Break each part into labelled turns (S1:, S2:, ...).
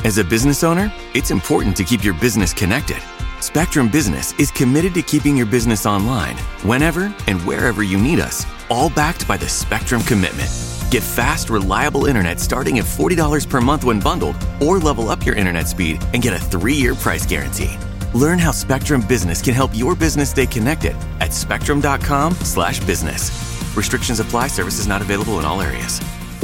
S1: As a business owner, it's important to keep your business connected. Spectrum Business is committed to keeping your business online whenever and wherever you need us, all backed by the Spectrum Commitment. Get fast, reliable internet starting at $40 per month when bundled, or level up your internet speed and get a 3-year price guarantee. Learn how Spectrum Business can help your business stay connected at spectrum.com/business. Restrictions apply. Services not available in all areas.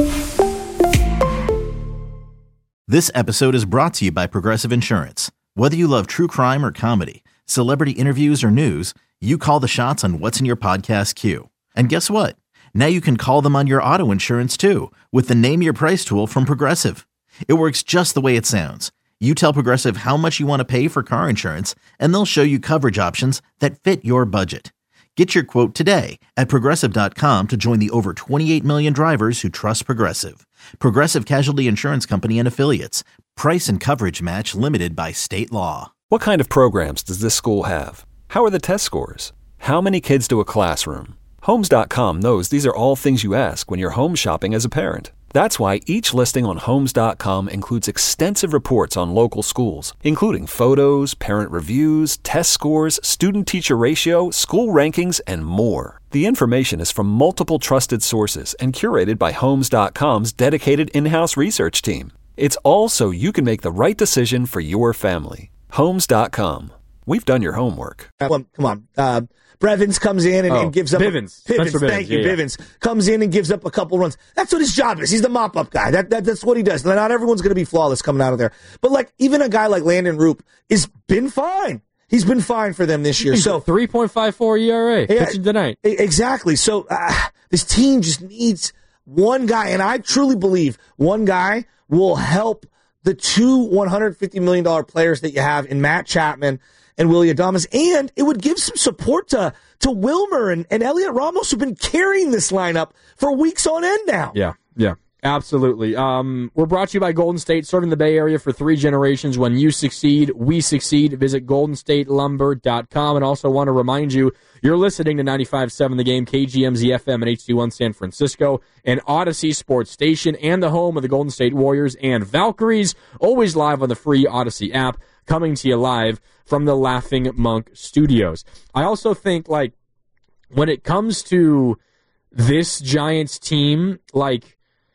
S2: This episode is brought to you by Progressive Insurance. Whether you love true crime or comedy, celebrity interviews or news, you call the shots on what's in your podcast queue. And guess what? Now you can call them on your auto insurance too with the Name Your Price tool from Progressive. It works just the way it sounds. You tell Progressive how much you want to pay for car insurance, and they'll show you coverage options that fit your budget. Get your quote today at Progressive.com to join the over 28 million drivers who trust Progressive. Progressive Casualty Insurance Company and Affiliates. Price and coverage match limited by state law.
S3: What kind of programs does this school have? How are the test scores? How many kids do a classroom? Homes.com knows these are all things you ask when you're home shopping as a parent. That's why each listing on Homes.com includes extensive reports on local schools, including photos, parent reviews, test scores, student-teacher ratio, school rankings, and more. The information is from multiple trusted sources and curated by Homes.com's dedicated in-house research team. It's all so you can make the right decision for your family. Homes.com. We've done your homework.
S4: Come on. Brevins comes in and gives up.
S5: Bivens.
S4: Thank you. Bivens comes in and gives up a couple runs. That's what his job is. He's the mop-up guy. That's what he does. Not everyone's going to be flawless coming out of there. But like even a guy like Landon Roop has been fine. He's been fine for them this year. So
S5: 3.54 ERA pitching tonight.
S4: Exactly. So this team just needs one guy, and I truly believe one guy will help the two $150 million players that you have in Matt Chapman and Willy Adames, and it would give some support to Wilmer and Elliot Ramos, who've been carrying this lineup for weeks on end now.
S5: Yeah, absolutely. We're brought to you by Golden State, serving the Bay Area for 3 generations. When you succeed, we succeed. Visit goldenstatelumber.com. And also want to remind you, you're listening to 95.7 The Game, KGMZ FM and HD1 San Francisco, and Odyssey Sports Station, and the home of the Golden State Warriors and Valkyries, always live on the free Odyssey app, coming to you live from the Laughing Monk Studios. I also think, like, when it comes to this Giants team, like,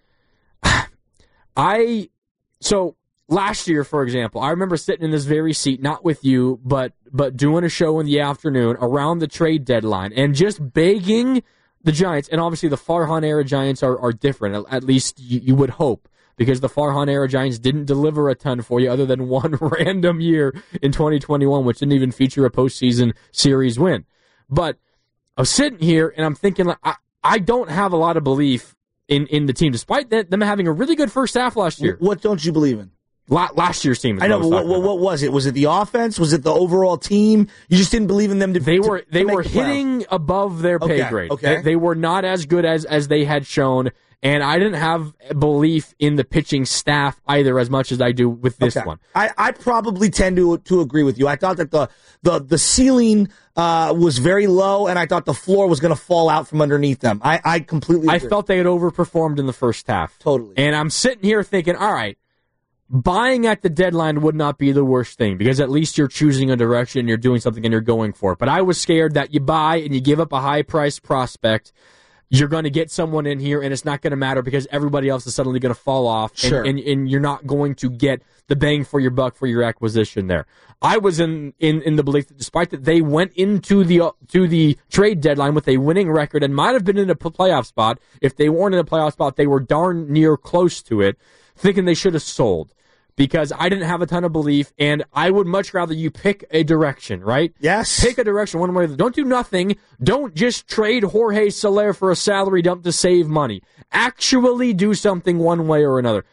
S5: so last year, for example, I remember sitting in this very seat, not with you, but doing a show in the afternoon around the trade deadline and just begging the Giants, and obviously the Farhan-era Giants are different, at least you would hope, because the Farhan-era Giants didn't deliver a ton for you other than one random year in 2021, which didn't even feature a postseason series win. But I was sitting here, and I'm thinking, like, I don't have a lot of belief in the team, despite them having a really good first half last year.
S4: What don't you believe in?
S5: Last year's team.
S4: I know, but what was it? Was it the offense? Was it the overall team? You just didn't believe in them to
S5: They were hitting above their pay grade.
S4: Okay.
S5: They were not as good as they had shown. And I didn't have belief in the pitching staff either as much as I do with this one.
S4: I probably tend to agree with you. I thought that the ceiling was very low, and I thought the floor was going to fall out from underneath them. I completely agree.
S5: I felt they had overperformed in the first half.
S4: Totally.
S5: And I'm sitting here thinking, all right, buying at the deadline would not be the worst thing because at least you're choosing a direction, you're doing something, and you're going for it. But I was scared that you buy and you give up a high-priced prospect, you're going to get someone in here, and it's not going to matter because everybody else is suddenly going to fall off, and you're not going to get the bang for your buck for your acquisition there. I was in the belief that despite that they went into the trade deadline with a winning record and might have been in a playoff spot. If they weren't in a playoff spot, they were darn near close to it, thinking they should have sold. Because I didn't have a ton of belief, and I would much rather you pick a direction, right?
S4: Yes.
S5: Pick a direction one way or the other. Don't do nothing. Don't just trade Jorge Soler for a salary dump to save money. Actually do something one way or another.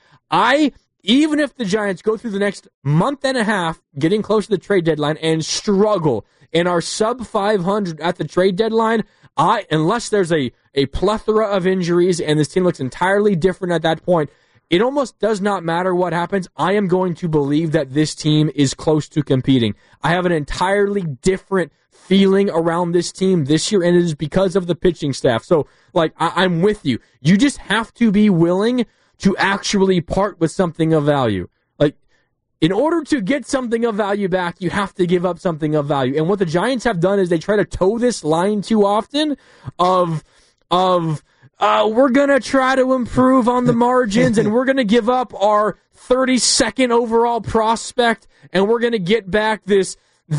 S5: Even if the Giants go through the next month and a half, getting close to the trade deadline, and struggle and are sub 500 at the trade deadline, unless there's a plethora of injuries and this team looks entirely different at that point, it almost does not matter what happens. I am going to believe that this team is close to competing. I have an entirely different feeling around this team this year, and it is because of the pitching staff. So, like, I'm with you. You just have to be willing to actually part with something of value. Like, in order to get something of value back, you have to give up something of value. And what the Giants have done is they try to toe this line too often of we're going to try to improve on the margins and we're going to give up our 32nd overall prospect and we're going to get back this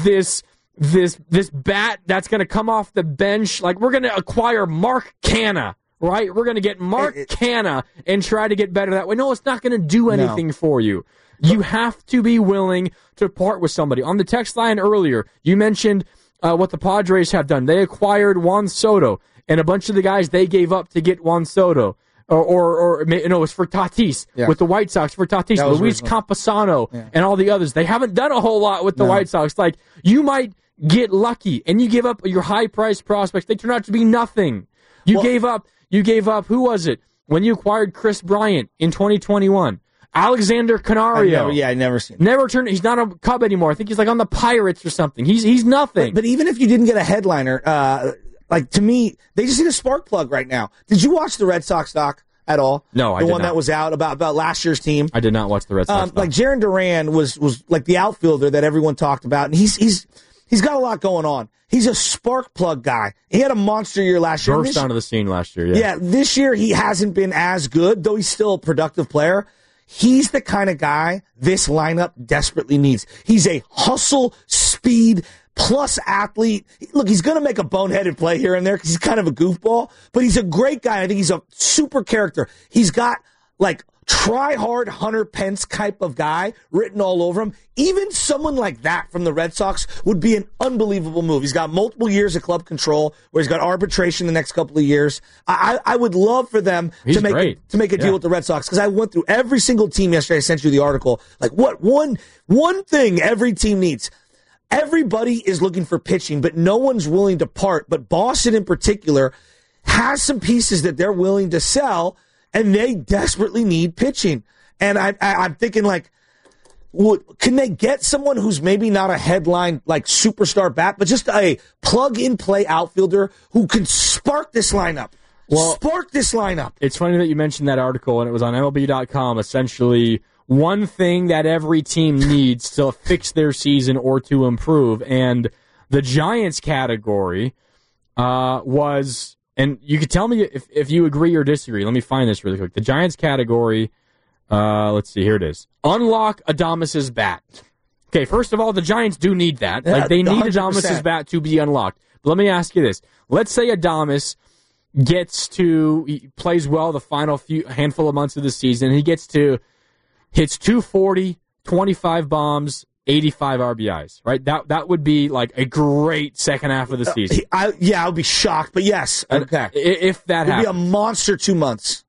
S5: bat that's going to come off the bench. Like, we're going to acquire Mark Canha, right? We're going to get Mark Canha and try to get better that way. No, it's not going to do anything for you. You have to be willing to part with somebody. On the text line earlier, you mentioned what the Padres have done. They acquired Juan Soto, and a bunch of the guys they gave up to get Juan Soto. Or it's for Tatis with the White Sox, for Tatis, Luis Campusano, and all the others. They haven't done a whole lot with the White Sox. Like, you might get lucky, and you give up your high-priced prospects. They turn out to be nothing. You gave up, who was it, when you acquired Chris Bryant in 2021? Alexander Canario.
S4: I never seen him.
S5: Never turned. He's not a Cub anymore. I think he's like on the Pirates or something. He's nothing.
S4: But even if you didn't get a headliner, like, to me, they just need a spark plug right now. Did you watch the Red Sox doc at all?
S5: No, I did not.
S4: The one that was out about last year's team.
S5: I did not watch the Red Sox doc.
S4: Like, Jarren Duran was like the outfielder that everyone talked about, and he's got a lot going on. He's a spark plug guy. He had a monster year last year.
S5: Burst onto the scene last year,
S4: Yeah, this year he hasn't been as good, though he's still a productive player. He's the kind of guy this lineup desperately needs. He's a hustle, speed, plus athlete. Look, he's going to make a boneheaded play here and there because he's kind of a goofball, but he's a great guy. I think he's a super character. He's got, like, try-hard Hunter Pence type of guy written all over him. Even someone like that from the Red Sox would be an unbelievable move. He's got multiple years of club control where he's got arbitration the next couple of years. I would love for them to make a deal with the Red Sox, because I went through every single team yesterday. I sent you the article. Like, what one thing every team needs. Everybody is looking for pitching, but no one's willing to part. But Boston in particular has some pieces that they're willing to sell, and they desperately need pitching. And I'm thinking, like, can they get someone who's maybe not a headline, like, superstar bat, but just a plug-and-play outfielder who can spark this lineup? It's
S5: funny that you mentioned that article, and it was on MLB.com, essentially one thing that every team needs to fix their season or to improve. And the Giants category was... And you could tell me if you agree or disagree. Let me find this really quick. The Giants category, let's see, here it is. Unlock Adamas's bat. Okay, first of all, the Giants do need that. Like, they need 100%. Adamas's bat to be unlocked. But let me ask you this. Let's say Adamas he plays well the final handful of months of the season. He hits 240, 25 bombs, 85 RBIs, right? That would be like a great second half of the season.
S4: I would be shocked, but yes. Okay.
S5: If that happens.
S4: It'd be a monster 2 months.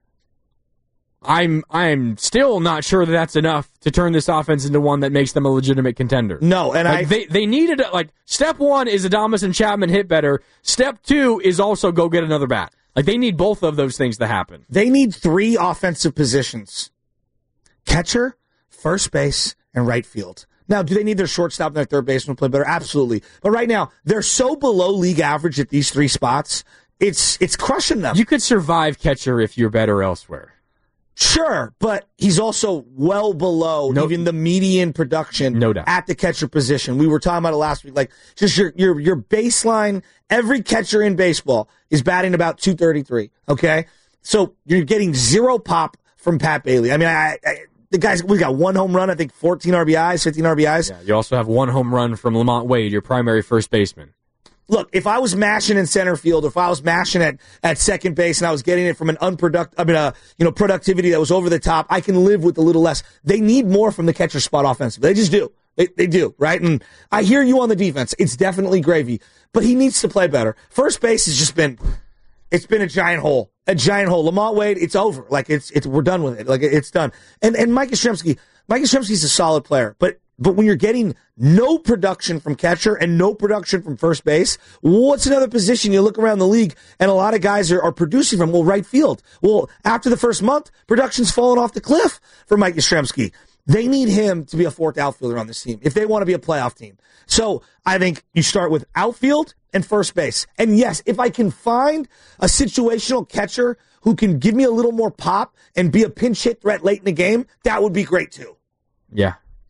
S5: I'm still not sure that that's enough to turn this offense into one that makes them a legitimate contender.
S4: No, and
S5: they needed, like, step one is Adames and Chapman hit better. Step two is also go get another bat. Like, they need both of those things to happen.
S4: They need 3 offensive positions: catcher, first base, and right field. Now, do they need their shortstop and their third baseman to play better? Absolutely. But right now, they're so below league average at these 3 spots, it's crushing them.
S5: You could survive catcher if you're better elsewhere.
S4: Sure, but he's also well below even the median production at the catcher position. We were talking about it last week. Like, just your baseline, every catcher in baseball is batting about 233, okay? So you're getting 0 pop from Pat Bailey. I mean, the guys, we got 1 home run, I think 14 RBIs, 15 RBIs.
S5: Yeah, you also have 1 home run from Lamont Wade, your primary first baseman.
S4: Look, if I was mashing in center field, or if I was mashing at second base and I was getting it from an productivity that was over the top, I can live with a little less. They need more from the catcher spot offensive. They just do. They do, right? And I hear you on the defense. It's definitely gravy, but he needs to play better. First base has just been a giant hole. A giant hole. Lamont Wade, it's over. Like, we're done with it. Like, it's done. And Mike Yastrzemski's a solid player, but when you're getting no production from catcher and no production from first base, what's another position you look around the league and a lot of guys are producing from? Well, right field. Well, after the first month, production's fallen off the cliff for Mike Yastrzemski. They need him to be a 4th outfielder on this team if they want to be a playoff team. So I think you start with outfield and first base. And yes, if I can find a situational catcher who can give me a little more pop and be a pinch hit threat late in the game, that would be great too.
S5: Yeah.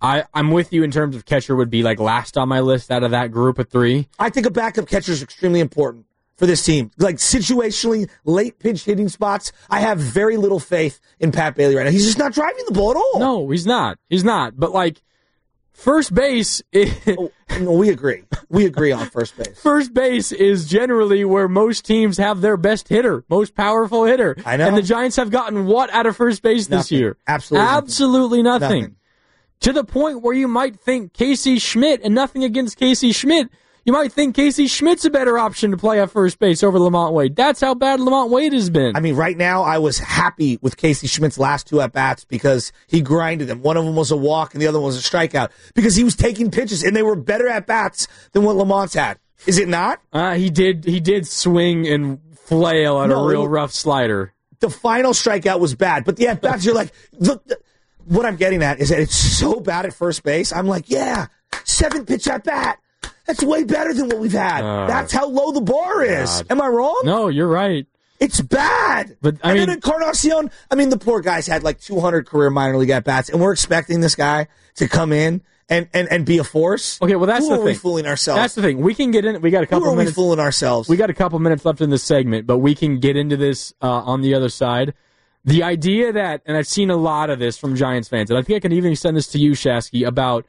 S5: I'm with you in terms of catcher would be like last on my list out of that group of three.
S4: I think a backup catcher is extremely important for this team. Like situationally, late pinch hitting spots, I have very little faith in Pat Bailey right now. He's just not driving the ball at all.
S5: No, he's not. He's not. But like first base,
S4: No, we agree. We agree on first base.
S5: First base is generally where most teams have their best hitter, most powerful hitter.
S4: I know.
S5: And the Giants have gotten what out of first base this
S4: Nothing.
S5: year?
S4: Absolutely
S5: nothing. To the point where you might think Casey Schmidt, and nothing against Casey Schmidt, you might think Casey Schmidt's a better option to play at first base over Lamont Wade. That's how bad Lamont Wade has been.
S4: I mean, right now, I was happy with Casey Schmidt's last two at-bats because he grinded them. One of them was a walk and the other one was a strikeout because he was taking pitches, and they were better at-bats than what Lamont's had. Is it not?
S5: He did swing and flail at a real rough slider.
S4: The final strikeout was bad, but the at-bats, you're like, look, what I'm getting at is that it's so bad at first base. I'm like, yeah, 7-pitch at-bat. That's way better than what we've had. That's how low the bar is. God. Am I wrong?
S5: No, you're right.
S4: It's bad.
S5: But
S4: then Encarnacion, the poor guy's had like 200 career minor league at-bats, and we're expecting this guy to come in and be a force.
S5: Okay, well, that's the thing.
S4: Who are we fooling ourselves?
S5: That's the thing. We can get in. We got a couple minutes.
S4: Who are we fooling ourselves?
S5: We got a couple minutes left in this segment, but we can get into this on the other side. The idea that, and I've seen a lot of this from Giants fans, and I think I can even send this to you, Shasky, about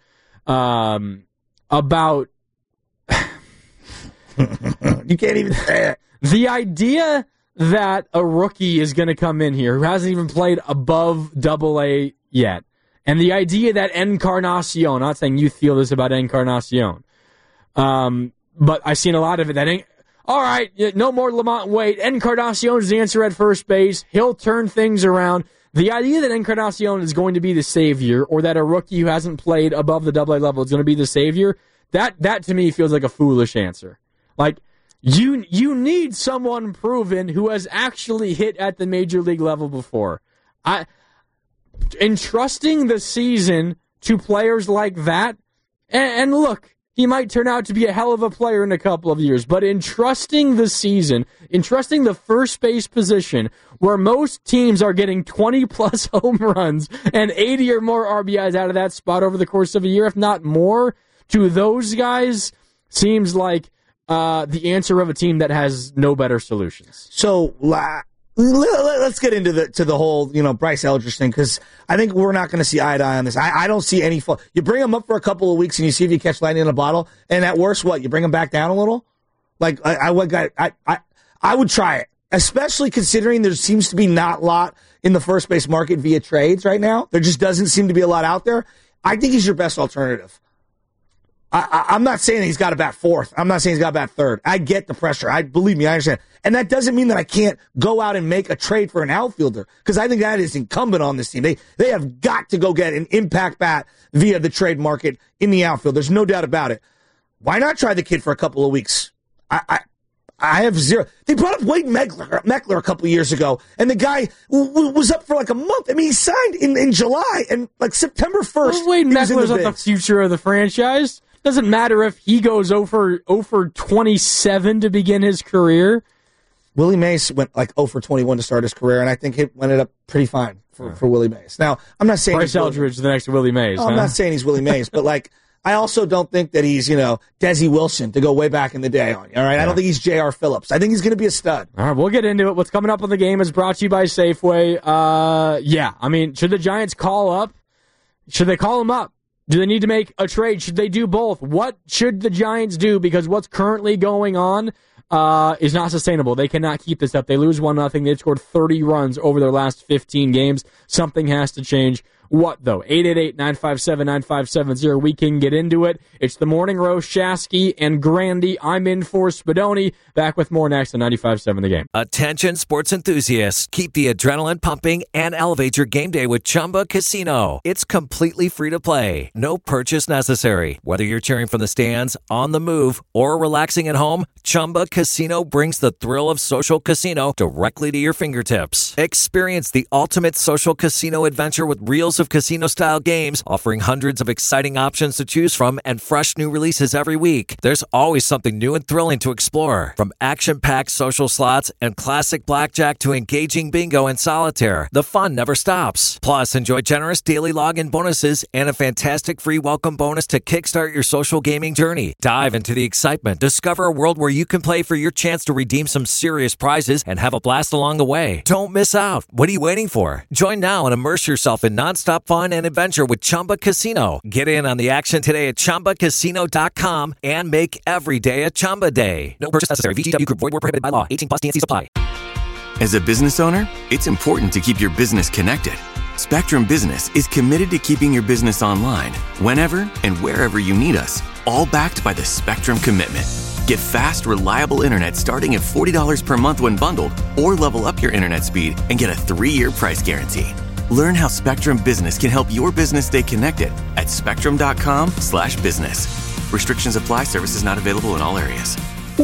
S4: you can't even say it.
S5: The idea that a rookie is going to come in here who hasn't even played above AA yet, and the idea that Encarnacion, I'm not saying you feel this about Encarnacion, but I've seen a lot of it that all right, no more Lamont Wade. Encarnacion's the answer at first base. He'll turn things around. The idea that Encarnacion is going to be the savior, or that a rookie who hasn't played above the AA level is going to be the savior, that to me feels like a foolish answer. Like, you need someone proven who has actually hit at the major league level before. Entrusting the season to players like that, and look, he might turn out to be a hell of a player in a couple of years, but entrusting the season, entrusting the first base position, where most teams are getting 20-plus home runs and 80 or more RBIs out of that spot over the course of a year, if not more, to those guys seems like the answer of a team that has no better solutions.
S4: So let's get into the whole Bryce Eldridge thing, because I think we're not going to see eye to eye on this. I don't see any fault. You bring him up for a couple of weeks and you see if you catch lightning in a bottle, and at worst, what, you bring him back down a little? Like I would try it, especially considering there seems to be not a lot in the first base market via trades right now. There just doesn't seem to be a lot out there. I think he's your best alternative. I'm not saying he's got to bat fourth. I'm not saying he's got to bat third. I get the pressure. Believe me, I understand. And that doesn't mean that I can't go out and make a trade for an outfielder, because I think that is incumbent on this team. They have got to go get an impact bat via the trade market in the outfield. There's no doubt about it. Why not try the kid for a couple of weeks? I have zero. They brought up Wade Meckler a couple of years ago, and the guy was up for like a month. I mean, he signed in July, and like September 1st.
S5: Well, Wade Meckler's not the future of the franchise. Doesn't matter if he goes over 27 to begin his career.
S4: Willie Mays went like 0 for 21 to start his career, and I think it ended up pretty fine for Willie Mays. Now, I'm not saying
S5: Bryce Eldridge is the next Willie Mays.
S4: I'm not saying he's Willie Mays, but like, I also don't think that he's, Desi Wilson to go way back in the day on you, all right? Yeah. I don't think he's J.R. Phillips. I think he's going to be a stud.
S5: All right, we'll get into it. What's coming up on the game is brought to you by Safeway. Should the Giants call up? Should they call him up? Do they need to make a trade? Should they do both? What should the Giants do? Because what's currently going on is not sustainable. They cannot keep this up. They lose 1-0. They've scored 30 runs over their last 15 games. Something has to change. What, though? 888-957-9570. We can get into it. It's the Morning Roast, Shasky and Grandy. I'm in for Spadoni. Back with more next on 95.7 The Game.
S6: Attention sports enthusiasts. Keep the adrenaline pumping and elevate your game day with Chumba Casino. It's completely free to play. No purchase necessary. Whether you're cheering from the stands, on the move, or relaxing at home, Chumba Casino brings the thrill of social casino directly to your fingertips. Experience the ultimate social casino adventure with real thrills of casino-style games, offering hundreds of exciting options to choose from and fresh new releases every week. There's always something new and thrilling to explore, from action-packed social slots and classic blackjack to engaging bingo and solitaire. The fun never stops. Plus, enjoy generous daily login bonuses and a fantastic free welcome bonus to kickstart your social gaming journey. Dive into the excitement. Discover a world where you can play for your chance to redeem some serious prizes and have a blast along the way. Don't miss out. What are you waiting for? Join now and immerse yourself in nonstop fun and adventure with Chumba Casino. Get in on the action today at ChumbaCasino.com and make every day a Chumba day. No purchase necessary. VGW Group. Void where prohibited by law. 18 plus TNCs apply.
S1: As a business owner, it's important to keep your business connected. Spectrum Business is committed to keeping your business online whenever and wherever you need us, all backed by the Spectrum Commitment. Get fast, reliable internet starting at $40 per month when bundled, or level up your internet speed and get a 3-year price guarantee. Learn how Spectrum Business can help your business stay connected at spectrum.com/business. Restrictions apply. Services not available in all areas.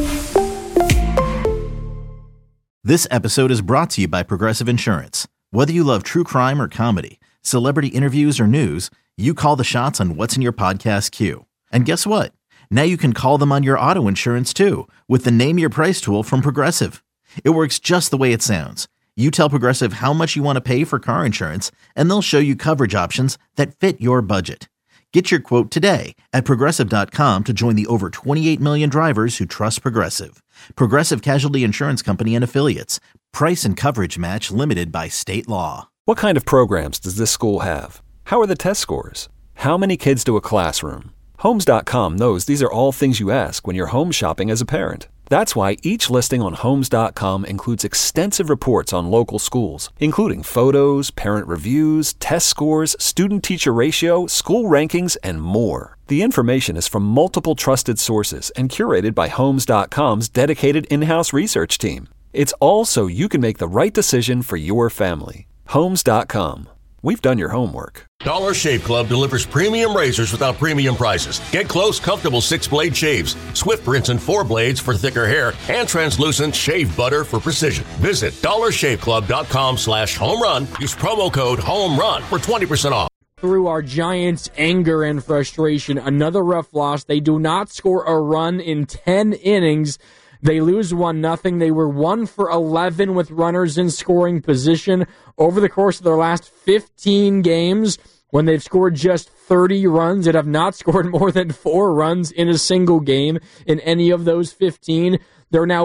S2: This episode is brought to you by Progressive Insurance. Whether you love true crime or comedy, celebrity interviews or news, you call the shots on what's in your podcast queue. And guess what? Now you can call them on your auto insurance too with the Name Your Price tool from Progressive. It works just the way it sounds. You tell Progressive how much you want to pay for car insurance, and they'll show you coverage options that fit your budget. Get your quote today at Progressive.com to join the over 28 million drivers who trust Progressive. Progressive Casualty Insurance Company and Affiliates. Price and coverage match limited by state law.
S3: What kind of programs does this school have? How are the test scores? How many kids do a classroom? Homes.com knows these are all things you ask when you're home shopping as a parent. That's why each listing on Homes.com includes extensive reports on local schools, including photos, parent reviews, test scores, student-teacher ratio, school rankings, and more. The information is from multiple trusted sources and curated by Homes.com's dedicated in-house research team. It's all so you can make the right decision for your family. Homes.com. We've done your homework.
S7: Dollar Shave Club delivers premium razors without premium prices. Get close, comfortable 6-blade shaves, swift rinse and 4 blades for thicker hair, and translucent shave butter for precision. Visit dollarshaveclub.com/homerun. Use promo code HOMERUN for 20% off.
S5: Through our Giants' anger and frustration, another rough loss. They do not score a run in 10 innings. They lose 1-0. They were 1 for 11 with runners in scoring position over the course of their last 15 games, when they've scored just 30 runs and have not scored more than 4 runs in a single game in any of those 15. They're now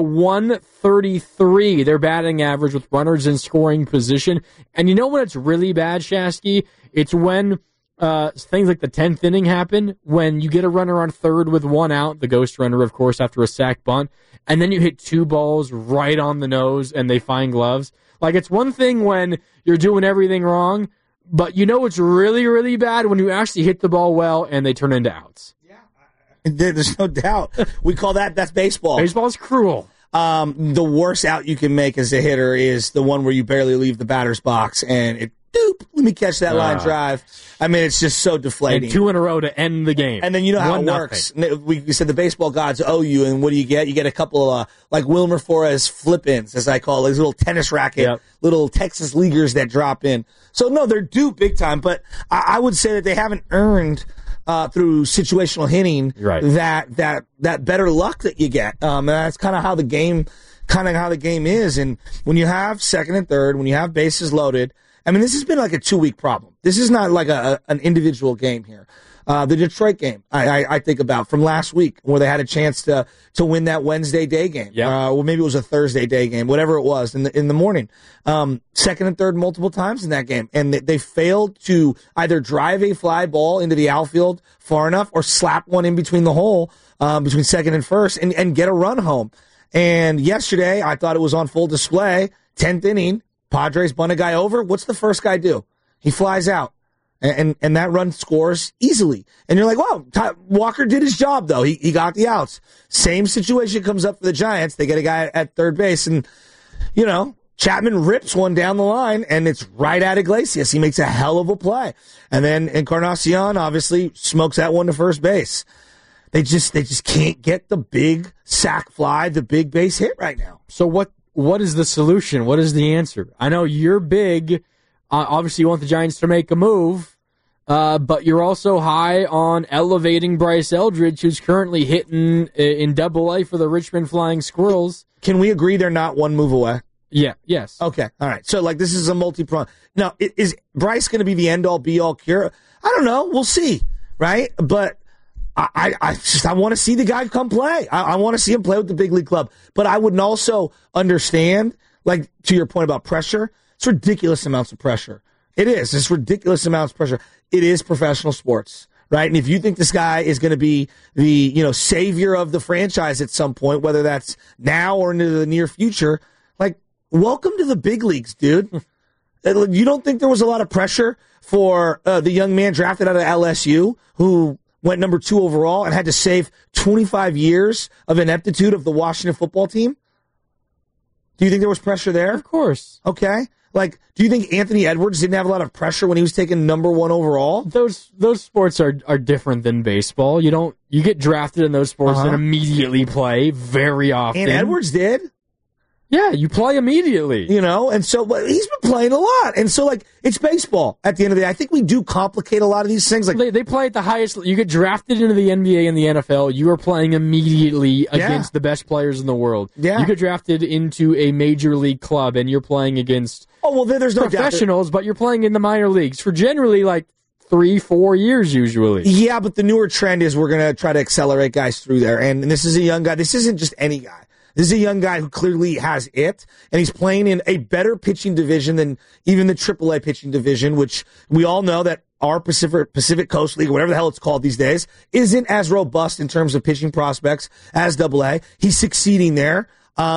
S5: 133, their batting average with runners in scoring position. And you know when it's really bad, Shasky? It's when things like the 10th inning happen, when you get a runner on third with 1 out, the ghost runner, of course, after a sac bunt, and then you hit 2 balls right on the nose and they find gloves. Like, it's one thing when you're doing everything wrong, but you know it's really, really bad when you actually hit the ball well and they turn into outs.
S4: Yeah, there's no doubt. We call that's baseball.
S5: Baseball is cruel.
S4: The worst out you can make as a hitter is the one where you barely leave the batter's box and it, let me catch that line drive. I mean, it's just so deflating.
S5: And 2 in a row to end the game.
S4: And then you know how it works. We said the baseball gods owe you, and what do you get? You get a couple like Wilmer Flores flip-ins, as I call it, these little tennis racket, little Texas leaguers that drop in. So, no, they're due big time, but I would say that they haven't earned through situational hitting that better luck that you get. And that's kind of how the game is. And when you have second and third, when you have bases loaded, I mean, this has been like a 2-week problem. This is not like an individual game here. The Detroit game, I think about from last week, where they had a chance to win that Wednesday day game. Or maybe it was a Thursday day game, whatever it was in the morning. Second and third multiple times in that game. And they failed to either drive a fly ball into the outfield far enough or slap one in between the hole, between second and first, and get a run home. And yesterday, I thought it was on full display. 10th inning. Padres bunt a guy over. What's the first guy do? He flies out. And that run scores easily. And you're like, wow, Walker did his job, though. He got the outs. Same situation comes up for the Giants. They get a guy at third base, and, you know, Chapman rips one down the line, and it's right at Iglesias. He makes a hell of a play. And then Encarnacion obviously smokes that one to first base. They just can't get the big sac fly, the big base hit right now.
S5: So what is the solution? What is the answer? I know you're big Obviously, you want the Giants to make a move, but you're also high on elevating Bryce Eldridge, who's currently hitting in Double-A for the Richmond Flying Squirrels.
S4: Can we agree they're not one move away?
S5: Yeah, yes.
S4: Okay, all right. So, this is a multi-pronged. Now, is Bryce going to be the end-all, be-all cure? I don't know. We'll see, right? But I want to see the guy come play. I want to see him play with the big league club. But I would also understand, to your point about pressure, it's ridiculous amounts of pressure. It is. It's ridiculous amounts of pressure. It is professional sports, right? And if you think this guy is going to be the, savior of the franchise at some point, whether that's now or into the near future, welcome to the big leagues, dude. You don't think there was a lot of pressure for the young man drafted out of LSU who went number 2 overall and had to save 25 years of ineptitude of the Washington football team? Do you think there was pressure there?
S5: Of course.
S4: Okay. Do you think Anthony Edwards didn't have a lot of pressure when he was taken number 1 overall?
S5: Those sports are different than baseball. You get drafted in those sports and immediately play very often.
S4: And Edwards did.
S5: Yeah, you play immediately.
S4: And so he's been playing a lot. And so, it's baseball at the end of the day. I think we do complicate a lot of these things.
S5: They play at the highest. You get drafted into the NBA and the NFL, you are playing immediately against the best players in the world.
S4: Yeah.
S5: You get drafted into a major league club and you're playing against
S4: there's no
S5: professionals, but you're playing in the minor leagues for generally 3-4 years usually.
S4: Yeah, but the newer trend is we're going to try to accelerate guys through there. And this is a young guy. This isn't just any guy. This is a young guy who clearly has it, and he's playing in a better pitching division than even the AAA pitching division, which we all know that our Pacific Coast League, whatever the hell it's called these days, isn't as robust in terms of pitching prospects as AA. He's succeeding there.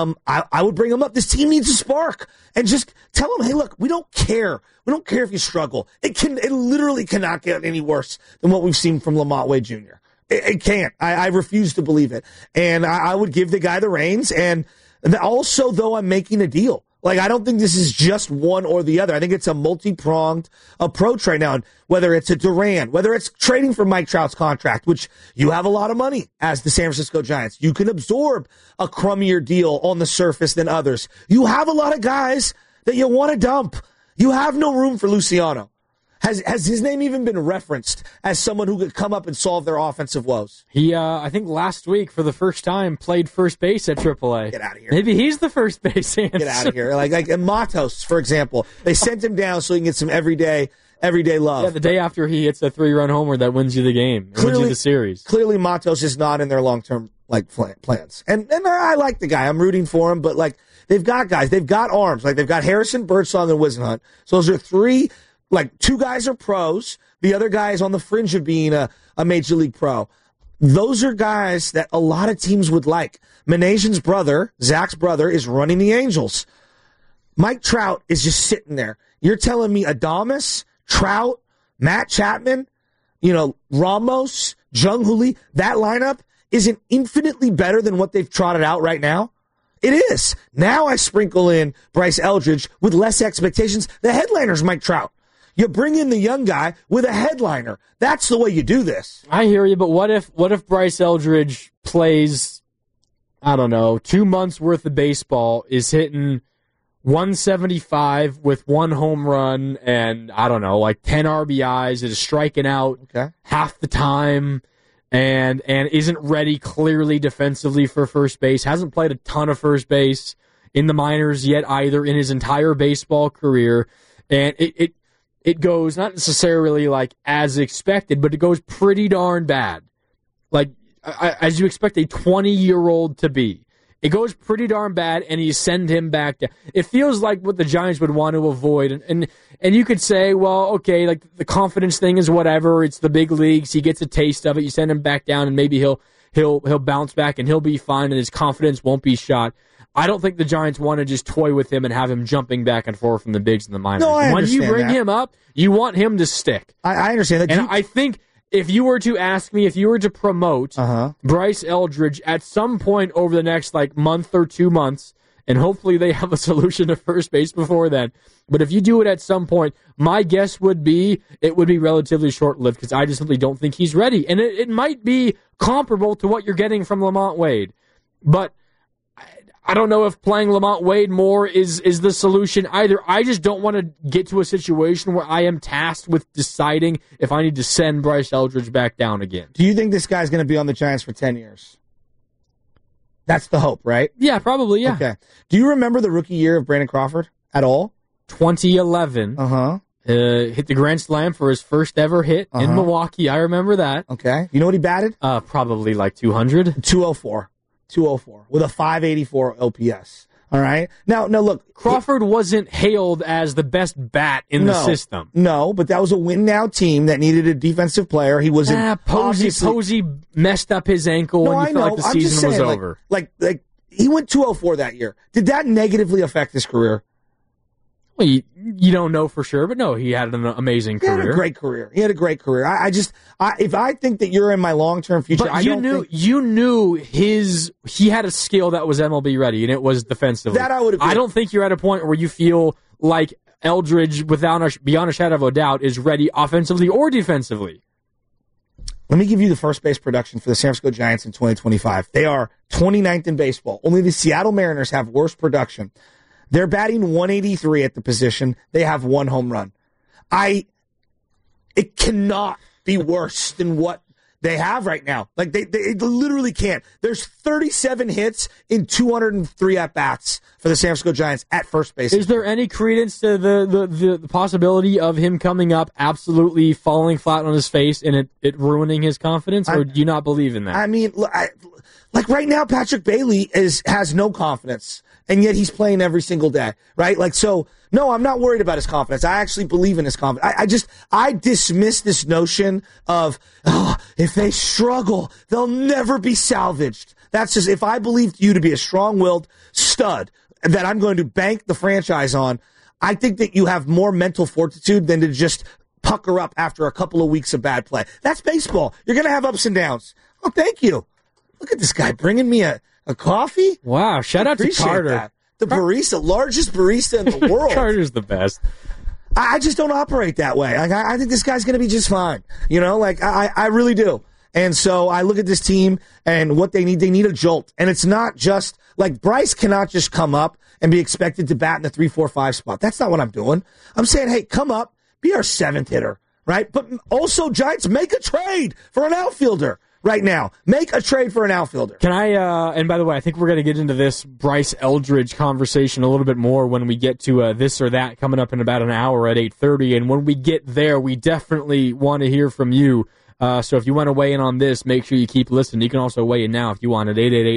S4: I would bring him up. This team needs a spark, and just tell him, hey, look, we don't care. We don't care if you struggle. It literally cannot get any worse than what we've seen from Lamont Wade Jr. It can't. I refuse to believe it. And I would give the guy the reins. And also, though, I'm making a deal. I don't think this is just one or the other. I think it's a multi-pronged approach right now. And whether it's a Duran, whether it's trading for Mike Trout's contract, which you have a lot of money as the San Francisco Giants. You can absorb a crummier deal on the surface than others. You have a lot of guys that you want to dump. You have no room for Luciano. Has his name even been referenced as someone who could come up and solve their offensive woes?
S5: He, I think last week, for the first time, played first base at AAA.
S4: Get out of here.
S5: Maybe he's the first base answer.
S4: Get out of here. Like Matos, for example. They sent him down so he can get some everyday love.
S5: Yeah, the day after he hits a 3-run homer that wins you the game, wins you the series.
S4: Clearly, Matos is not in their long-term plans. And I like the guy. I'm rooting for him, but they've got guys. They've got arms. They've got Harrison, Birdsong, and Whisenhunt. So those are 3... 2 guys are pros. The other guy is on the fringe of being a major league pro. Those are guys that a lot of teams would like. Minasian's brother, Zach's brother, is running the Angels. Mike Trout is just sitting there. You're telling me Adames, Trout, Matt Chapman, Ramos, Jung-Hoo Lee, that lineup isn't infinitely better than what they've trotted out right now? It is. Now I sprinkle in Bryce Eldridge with less expectations. The headliner's Mike Trout. You bring in the young guy with a headliner. That's the way you do this.
S5: I hear you, but what if Bryce Eldridge plays, 2 months worth of baseball, is hitting 175 with 1 home run and, 10 RBIs, is striking out half the time, and isn't ready clearly defensively for first base, hasn't played a ton of first base in the minors yet either in his entire baseball career, and it goes not necessarily as expected, but it goes pretty darn bad. As you expect a 20-year-old to be. It goes pretty darn bad, and you send him back down. It feels like what the Giants would want to avoid. And you could say, well, okay, the confidence thing is whatever. It's the big leagues. He gets a taste of it. You send him back down, and maybe he'll bounce back, and he'll be fine, and his confidence won't be shot. I don't think the Giants want to just toy with him and have him jumping back and forth from the bigs and the minors.
S4: No, I
S5: when you
S4: understand
S5: bring
S4: that.
S5: him up, you want him to stick.
S4: I understand that.
S5: And I think if you were to ask me, if you were to promote Bryce Eldridge at some point over the next month or 2 months, and hopefully they have a solution to first base before then, but if you do it at some point, my guess would be it would be relatively short-lived because I just simply don't think he's ready. And it might be comparable to what you're getting from Lamont Wade, but I don't know if playing Lamont Wade more is the solution either. I just don't want to get to a situation where I am tasked with deciding if I need to send Bryce Eldridge back down again.
S4: Do you think this guy's going to be on the Giants for 10 years? That's the hope, right?
S5: Yeah, probably, yeah.
S4: Okay. Do you remember the rookie year of Brandon Crawford at all?
S5: 2011. Hit the grand slam for his first ever hit in Milwaukee. I remember that.
S4: Okay. You know what he batted?
S5: Probably like 200.
S4: 204 with a 584 OPS. All right. Now look.
S5: Crawford wasn't hailed as the best bat in the system.
S4: No, but that was a win-now team that needed a defensive player. He wasn't.
S5: Posey messed up his ankle and you felt like the season was over.
S4: Like he went 204 that year. Did that negatively affect his career?
S5: Well, you don't know for sure, but no, he had an amazing career.
S4: He had a great career. If I think that you're in my long-term future,
S5: but you knew he had a skill that was MLB ready, and it was defensively.
S4: That I would agree.
S5: I don't think you're at a point where you feel like Eldridge, beyond a shadow of a doubt, is ready offensively or defensively.
S4: Let me give you the first base production for the San Francisco Giants in 2025. They are 29th in baseball. Only the Seattle Mariners have worse production. They're batting 183 at the position. They have 1 home run. It cannot be worse than what they have right now. Like they literally can't. There's 37 hits in 203 at-bats for the San Francisco Giants at first base.
S5: Is there any credence to the possibility of him coming up absolutely falling flat on his face and it ruining his confidence, or do you not believe in that?
S4: I mean, like right now, Patrick Bailey has no confidence. And yet he's playing every single day, right? Like, so, no, I'm not worried about his confidence. I actually believe in his confidence. I dismiss this notion of, if they struggle, they'll never be salvaged. That's just, if I believe you to be a strong-willed stud that I'm going to bank the franchise on, I think that you have more mental fortitude than to just pucker up after a couple of weeks of bad play. That's baseball. You're going to have ups and downs. Oh, thank you. Look at this guy bringing me a coffee?
S5: Wow, shout out to Carter.
S4: That. The barista, largest barista in the world.
S5: Carter's the best.
S4: I just don't operate that way. Like, I think this guy's going to be just fine. You know, like, I really do. And so I look at this team and what they need. They need a jolt. And it's not just, like, Bryce cannot just come up and be expected to bat in the 3, 4, 5 spot. That's not what I'm doing. I'm saying, hey, come up, be our 7th hitter, right? But also, Giants, make a trade for an outfielder. Right now, make a trade for an outfielder.
S5: Can I, and by the way, I think we're going to get into this Bryce Eldridge conversation a little bit more when we get to this or that coming up in about an hour at 8:30. And when we get there, we definitely want to hear from you. So if you want to weigh in on this, make sure you keep listening. You can also weigh in now if you want at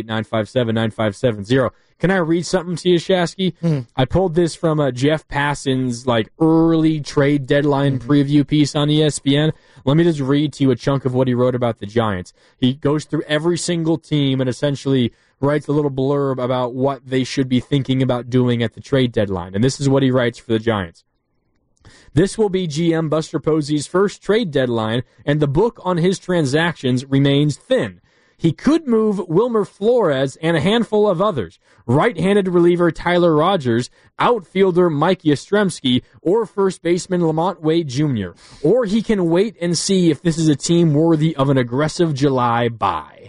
S5: 888-957-9570. Can I read something to you, Shasky? I pulled this from Jeff Passan's early trade deadline preview piece on ESPN. Let me just read to you a chunk of what he wrote about the Giants. He goes through every single team and essentially writes a little blurb about what they should be thinking about doing at the trade deadline. And this is what he writes for the Giants. This will be GM Buster Posey's first trade deadline, and the book on his transactions remains thin. He could move Wilmer Flores and a handful of others, right-handed reliever Tyler Rogers, outfielder Mike Yastrzemski, or first baseman Lamont Wade Jr. Or he can wait and see if this is a team worthy of an aggressive July buy.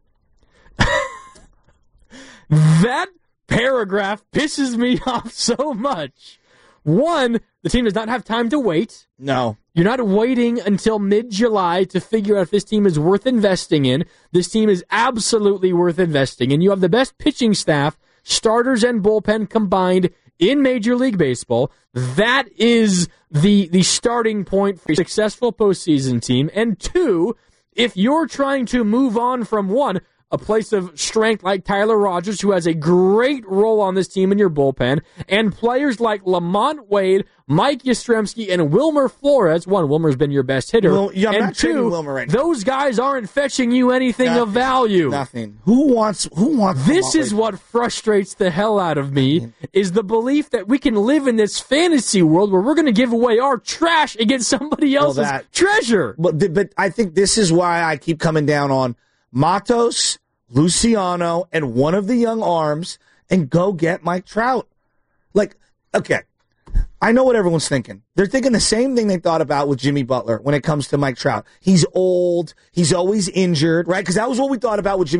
S5: That paragraph pisses me off so much. One, the team does not have time to wait.
S4: No.
S5: You're not waiting until mid-July to figure out if this team is worth investing in. This team is absolutely worth investing in. You have the best pitching staff, starters and bullpen combined in Major League Baseball. That is the starting point for a successful postseason team. And two, if you're trying to move on from one, a place of strength like Tyler Rogers, who has a great role on this team in your bullpen, and players like Lamont Wade, Mike Yastrzemski, and Wilmer Flores. One, Wilmer's been your best hitter.
S4: I'm
S5: and
S4: not
S5: two,
S4: Wilmer right now.
S5: Those guys aren't fetching you anything of value.
S4: Nothing. Who wants
S5: This is what frustrates the hell out of me, is the belief that we can live in this fantasy world where we're going to give away our trash against somebody else's treasure.
S4: But I think this is why I keep coming down on Matos, Luciano, and one of the young arms, and go get Mike Trout. Like, okay, I know what everyone's thinking. They're thinking the same thing they thought about with Jimmy Butler when it comes to Mike Trout. He's old. He's always injured, right? Because that was what we thought about with Jimmy Butler.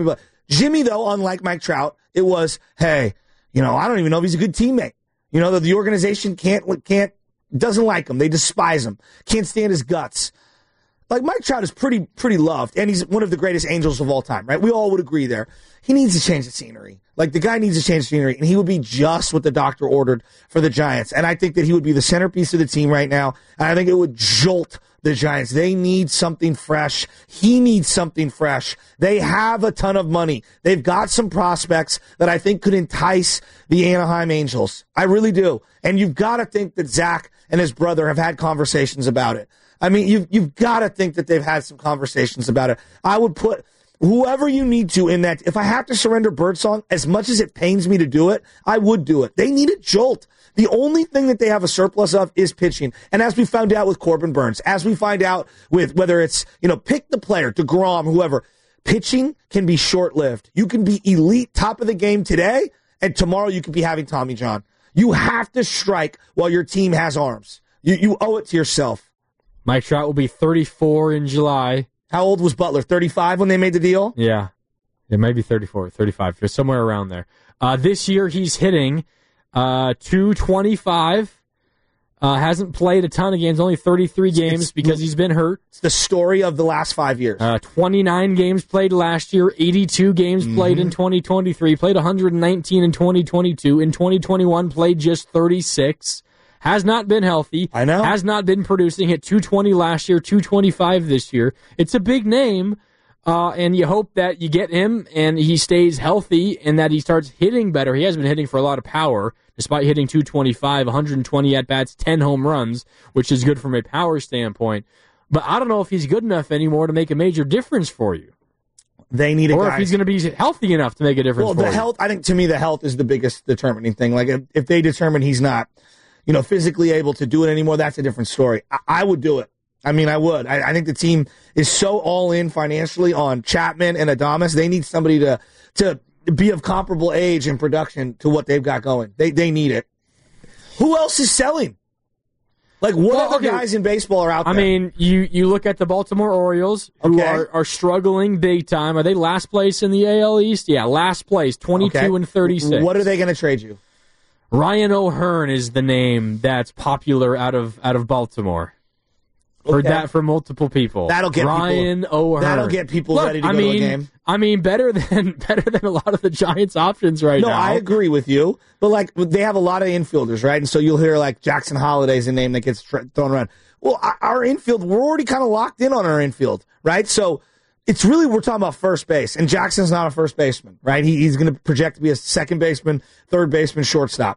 S4: Jimmy, though, unlike Mike Trout, it was, hey, I don't even know if he's a good teammate. The organization doesn't like him. They despise him. Can't stand his guts. Like, Mike Trout is pretty loved, and he's one of the greatest Angels of all time, right? We all would agree there. He needs to change the scenery. Like, the guy needs to change the scenery, and he would be just what the doctor ordered for the Giants. And I think that he would be the centerpiece of the team right now, and I think it would jolt the Giants. They need something fresh. He needs something fresh. They have a ton of money. They've got some prospects that I think could entice the Anaheim Angels. I really do. And you've got to think that Zach and his brother have had conversations about it. I mean, you've got to think that they've had some conversations about it. I would put whoever you need to in that. If I have to surrender Birdsong, as much as it pains me to do it, I would do it. They need a jolt. The only thing that they have a surplus of is pitching. And as we found out with Corbin Burns, as we find out with whether it's, pick the player, DeGrom, whoever, pitching can be short-lived. You can be elite, top of the game today, and tomorrow you could be having Tommy John. You have to strike while your team has arms. You owe it to yourself.
S5: Mike Trout will be 34 in July.
S4: How old was Butler? 35 when they made the deal?
S5: Yeah. It may be 34, 35, just somewhere around there. This year he's hitting 225. Hasn't played a ton of games, only 33 games because he's been hurt.
S4: It's the story of the last 5 years.
S5: 29 games played last year, 82 games played in 2023, played 119 in 2022. In 2021, played just 36. Has not been healthy.
S4: I know.
S5: Has not been producing. Hit 220 last year, 225 this year. It's a big name, and you hope that you get him and he stays healthy and that he starts hitting better. He has been hitting for a lot of power, despite hitting 225, 120 at-bats, 10 home runs, which is good from a power standpoint. But I don't know if he's good enough anymore to make a major difference for you.
S4: They need a
S5: or
S4: guy.
S5: If he's going to be healthy enough to make a difference for you.
S4: Well, the health, I think to me the health is the biggest determining thing. Like if they determine he's not physically able to do it anymore, that's a different story. I would do it. I mean, I would. I think the team is so all in financially on Chapman and Adames. They need somebody to be of comparable age and production to what they've got going. They need it. Who else is selling? Like, what other guys in baseball are out there?
S5: I mean, you look at the Baltimore Orioles, who are struggling big time. Are they last place in the AL East? Yeah, last place, 22 and 36.
S4: What are they going to trade you?
S5: Ryan O'Hearn is the name that's popular out of Baltimore. Heard that from multiple people.
S4: That'll get
S5: Ryan O'Hearn.
S4: That'll get people ready to go to a game.
S5: I mean, better than a lot of the Giants' options right now.
S4: No, I agree with you. But they have a lot of infielders, right? And so you'll hear Jackson Holliday's a name that gets thrown around. Well, our infield, we're already kind of locked in on our infield, right? So it's really, we're talking about first base, and Jackson's not a first baseman, right? He's going to project to be a second baseman, third baseman, shortstop.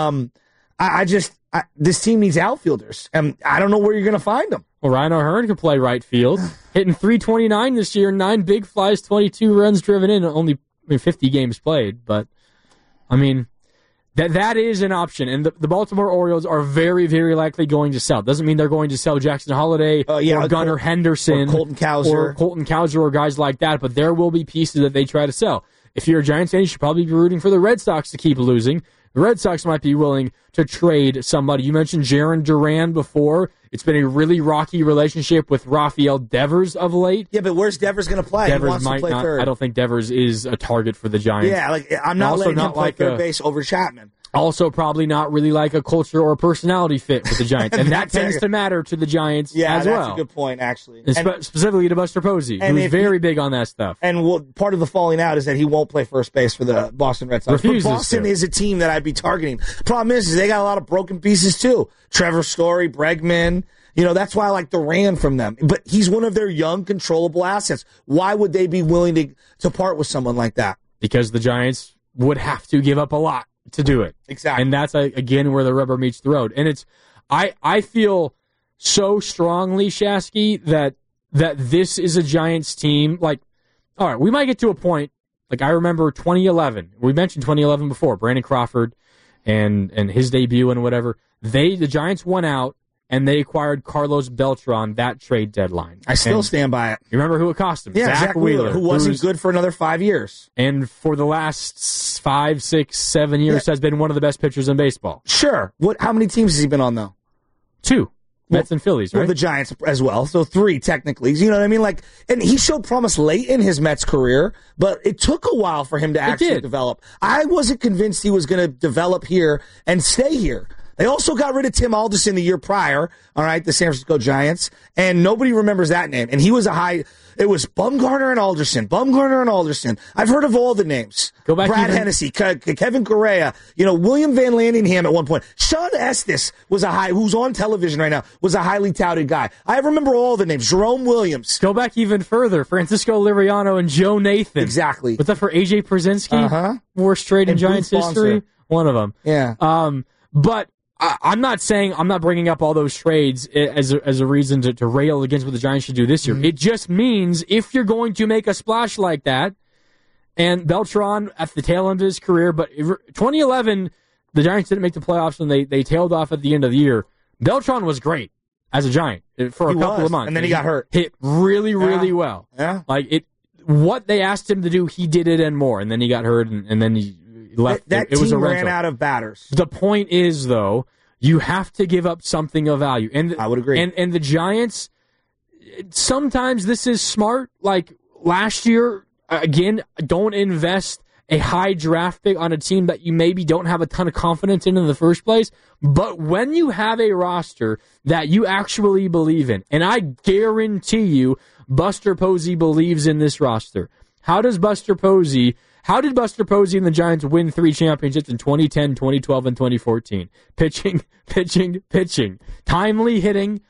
S4: This team needs outfielders, and I don't know where you're going to find them.
S5: Well, Ryan O'Hearn can play right field, hitting .329 this year, 9 big flies, 22 runs driven in, only 50 games played. But I mean, that is an option, and the Baltimore Orioles are very, very likely going to sell. Doesn't mean they're going to sell Jackson Holliday or Gunnar Henderson
S4: or Colton Cowser
S5: or guys like that, but there will be pieces that they try to sell. If you're a Giants fan, you should probably be rooting for the Red Sox to keep losing. The Red Sox might be willing to trade somebody. You mentioned Jarren Duran before. It's been a really rocky relationship with Rafael Devers of late.
S4: Yeah, but where's Devers going to play?
S5: Devers
S4: he wants
S5: might
S4: to play
S5: not.
S4: third.
S5: I don't think Devers is a target for the Giants.
S4: Yeah, I'm not letting him play third base over Chapman.
S5: Also, probably not really like a culture or personality fit with the Giants. And that tends to matter to the Giants as well.
S4: Yeah, that's a good point, actually.
S5: And specifically to Buster Posey, who's very big on that stuff.
S4: And part of the falling out is that he won't play first base for the Boston Red Sox. But Boston is a team that I'd be targeting. Problem is they got a lot of broken pieces, too. Trevor Story, Bregman. That's why I like Duran from them. But he's one of their young, controllable assets. Why would they be willing to part with someone like that?
S5: Because the Giants would have to give up a lot to do it.
S4: Exactly.
S5: And that's, again, where the rubber meets the road. And it's, I feel so strongly, Shasky, that this is a Giants team. Like, all right, we might get to a point, like I remember 2011. We mentioned 2011 before, Brandon Crawford and his debut and whatever. The Giants won out, and they acquired Carlos Beltran that trade deadline.
S4: I still stand by it.
S5: You remember who it cost him?
S4: Yeah, Zach Wheeler, who wasn't good for another 5 years.
S5: And for the last 5, 6, 7 years has been one of the best pitchers in baseball.
S4: Sure. How many teams has he been on, though?
S5: 2. Mets and Phillies, right?
S4: Well, the Giants as well. So 3 technically. You know what I mean? Like, and he showed promise late in his Mets career, but it took a while for him to actually develop. I wasn't convinced he was going to develop here and stay here. They also got rid of Tim Alderson the year prior, all right, the San Francisco Giants, and nobody remembers that name. And he was it was Bumgarner and Alderson. I've heard of all the names.
S5: Go back
S4: Brad Hennessy, Kevin Correa, William Van Landingham at one point. Sean Estes who's on television right now, was a highly touted guy. I remember all the names. Jerome Williams.
S5: Go back even further. Francisco Liriano and Joe Nathan.
S4: Exactly.
S5: Was that for A.J. Przinsky? Worst trade in Giants history? One of them.
S4: Yeah.
S5: But I'm not bringing up all those trades as a reason to rail against what the Giants should do this year. Mm-hmm. It just means if you're going to make a splash like that, and Beltran at the tail end of his career, but 2011, the Giants didn't make the playoffs and they tailed off at the end of the year. Beltran was great as a Giant for a couple of months.
S4: And then he got hurt.
S5: Hit really, really well.
S4: Yeah.
S5: What they asked him to do, he did it and more. And then he got hurt and then he left.
S4: That team ran out of batters.
S5: The point is, though, you have to give up something of value. And
S4: I would agree.
S5: And the Giants, sometimes this is smart. Like last year, again, don't invest a high draft pick on a team that you maybe don't have a ton of confidence in the first place. But when you have a roster that you actually believe in, and I guarantee you Buster Posey believes in this roster. How did Buster Posey and the Giants win 3 championships in 2010, 2012, and 2014? Pitching. Timely hitting,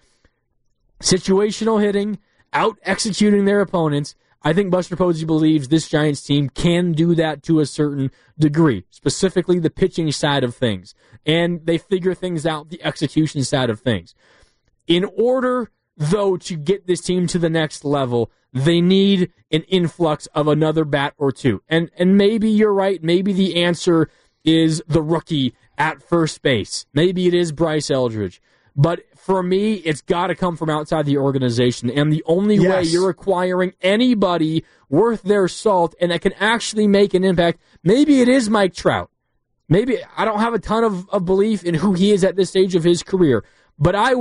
S5: situational hitting, out-executing their opponents. I think Buster Posey believes this Giants team can do that to a certain degree, specifically the pitching side of things. And they figure things out, the execution side of things. In order, though, to get this team to the next level, they need an influx of another bat or two. And maybe you're right. Maybe the answer is the rookie at first base. Maybe it is Bryce Eldridge. But for me, it's got to come from outside the organization. And the only way you're acquiring anybody worth their salt and that can actually make an impact, maybe it is Mike Trout. Maybe I don't have a ton of belief in who he is at this stage of his career. But I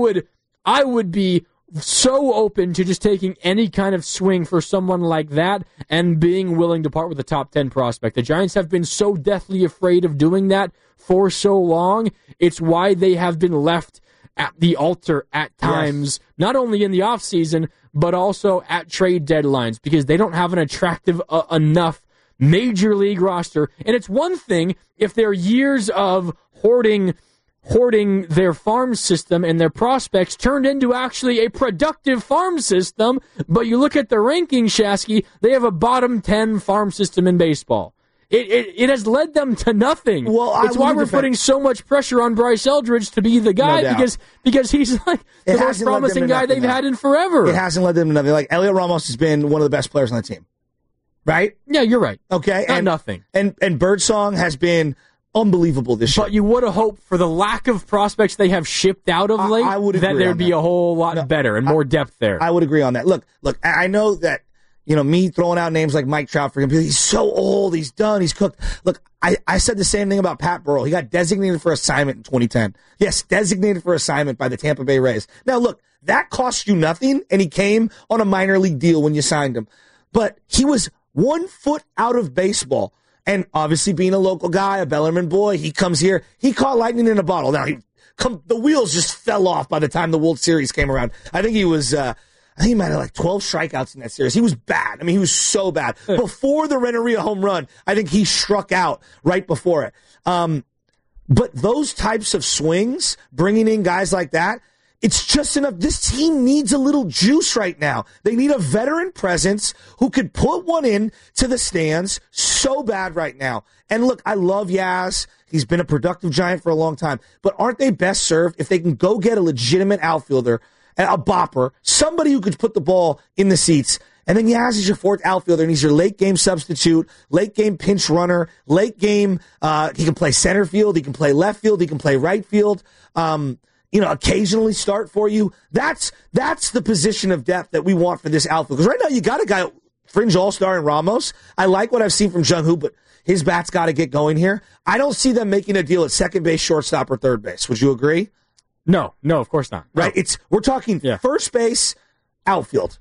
S5: would be so open to just taking any kind of swing for someone like that and being willing to part with a top 10 prospect. The Giants have been so deathly afraid of doing that for so long. It's why they have been left at the altar at times, not only in the offseason, but also at trade deadlines, because they don't have an attractive enough major league roster. And it's one thing if they're years of hoarding their farm system and their prospects turned into actually a productive farm system, but you look at the rankings, Shasky, they have a bottom 10 farm system in baseball. It has led them to nothing.
S4: Well,
S5: it's why we're putting so much pressure on Bryce Eldridge to be the guy, because he's like the most promising guy they've had in forever.
S4: It hasn't led them to nothing. Like Elliot Ramos has been one of the best players on the team, right?
S5: Yeah, you're right.
S4: Okay,
S5: Not nothing.
S4: And Birdsong has been unbelievable this year.
S5: But you would have hoped for the lack of prospects they have shipped out of late that there'd be a whole lot better and more depth there.
S4: I would agree on that. Look, I know that, me throwing out names like Mike Trout for him, he's so old, he's done, he's cooked. Look, I said the same thing about Pat Burrell. He got designated for assignment in 2010. Yes, designated for assignment by the Tampa Bay Rays. Now, look, that cost you nothing, and he came on a minor league deal when you signed him. But he was 1 foot out of baseball. And obviously being a local guy, a Bellarmine boy, he comes here. He caught lightning in a bottle. Now, the wheels just fell off by the time the World Series came around. I think he might have like 12 strikeouts in that series. He was bad. I mean, he was so bad. Before the Renteria home run, I think he struck out right before it. But those types of swings, bringing in guys like that, it's just enough. This team needs a little juice right now. They need a veteran presence who could put one in to the stands so bad right now. And look, I love Yaz. He's been a productive Giant for a long time. But aren't they best served if they can go get a legitimate outfielder, a bopper, somebody who could put the ball in the seats? And then Yaz is your fourth outfielder, and he's your late-game substitute, late-game pinch runner, late-game, he can play center field, he can play left field, he can play right field. Occasionally start for you. That's the position of depth that we want for this outfield. Because right now you got a guy, fringe all-star in Ramos. I like what I've seen from Jung Hoo, but his bat's got to get going here. I don't see them making a deal at second base, shortstop, or third base. Would you agree?
S5: No, of course not.
S4: Right?
S5: No.
S4: We're talking first base, outfield.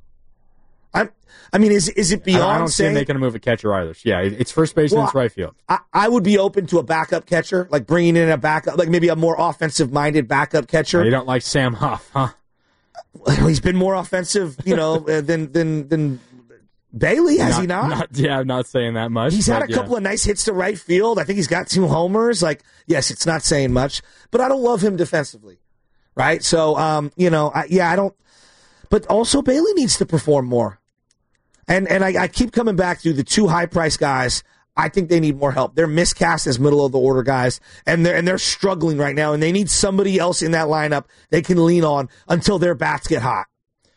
S4: Is it beyond
S5: I don't see
S4: saying
S5: him making a move at catcher either. Yeah, it's first base and it's right field.
S4: I would be open to a backup catcher, like bringing in a backup, like maybe a more offensive-minded backup catcher.
S5: You don't like Sam Huff, huh?
S4: He's been more offensive, than Bailey, has he not?
S5: I'm not saying that much.
S4: He's had a couple of nice hits to right field. I think he's got 2 homers. Like, yes, it's not saying much, but I don't love him defensively, right? So, I don't. But also, Bailey needs to perform more. And I keep coming back to the 2 high-priced guys. I think they need more help. They're miscast as middle-of-the-order guys, and they're struggling right now, and they need somebody else in that lineup they can lean on until their bats get hot.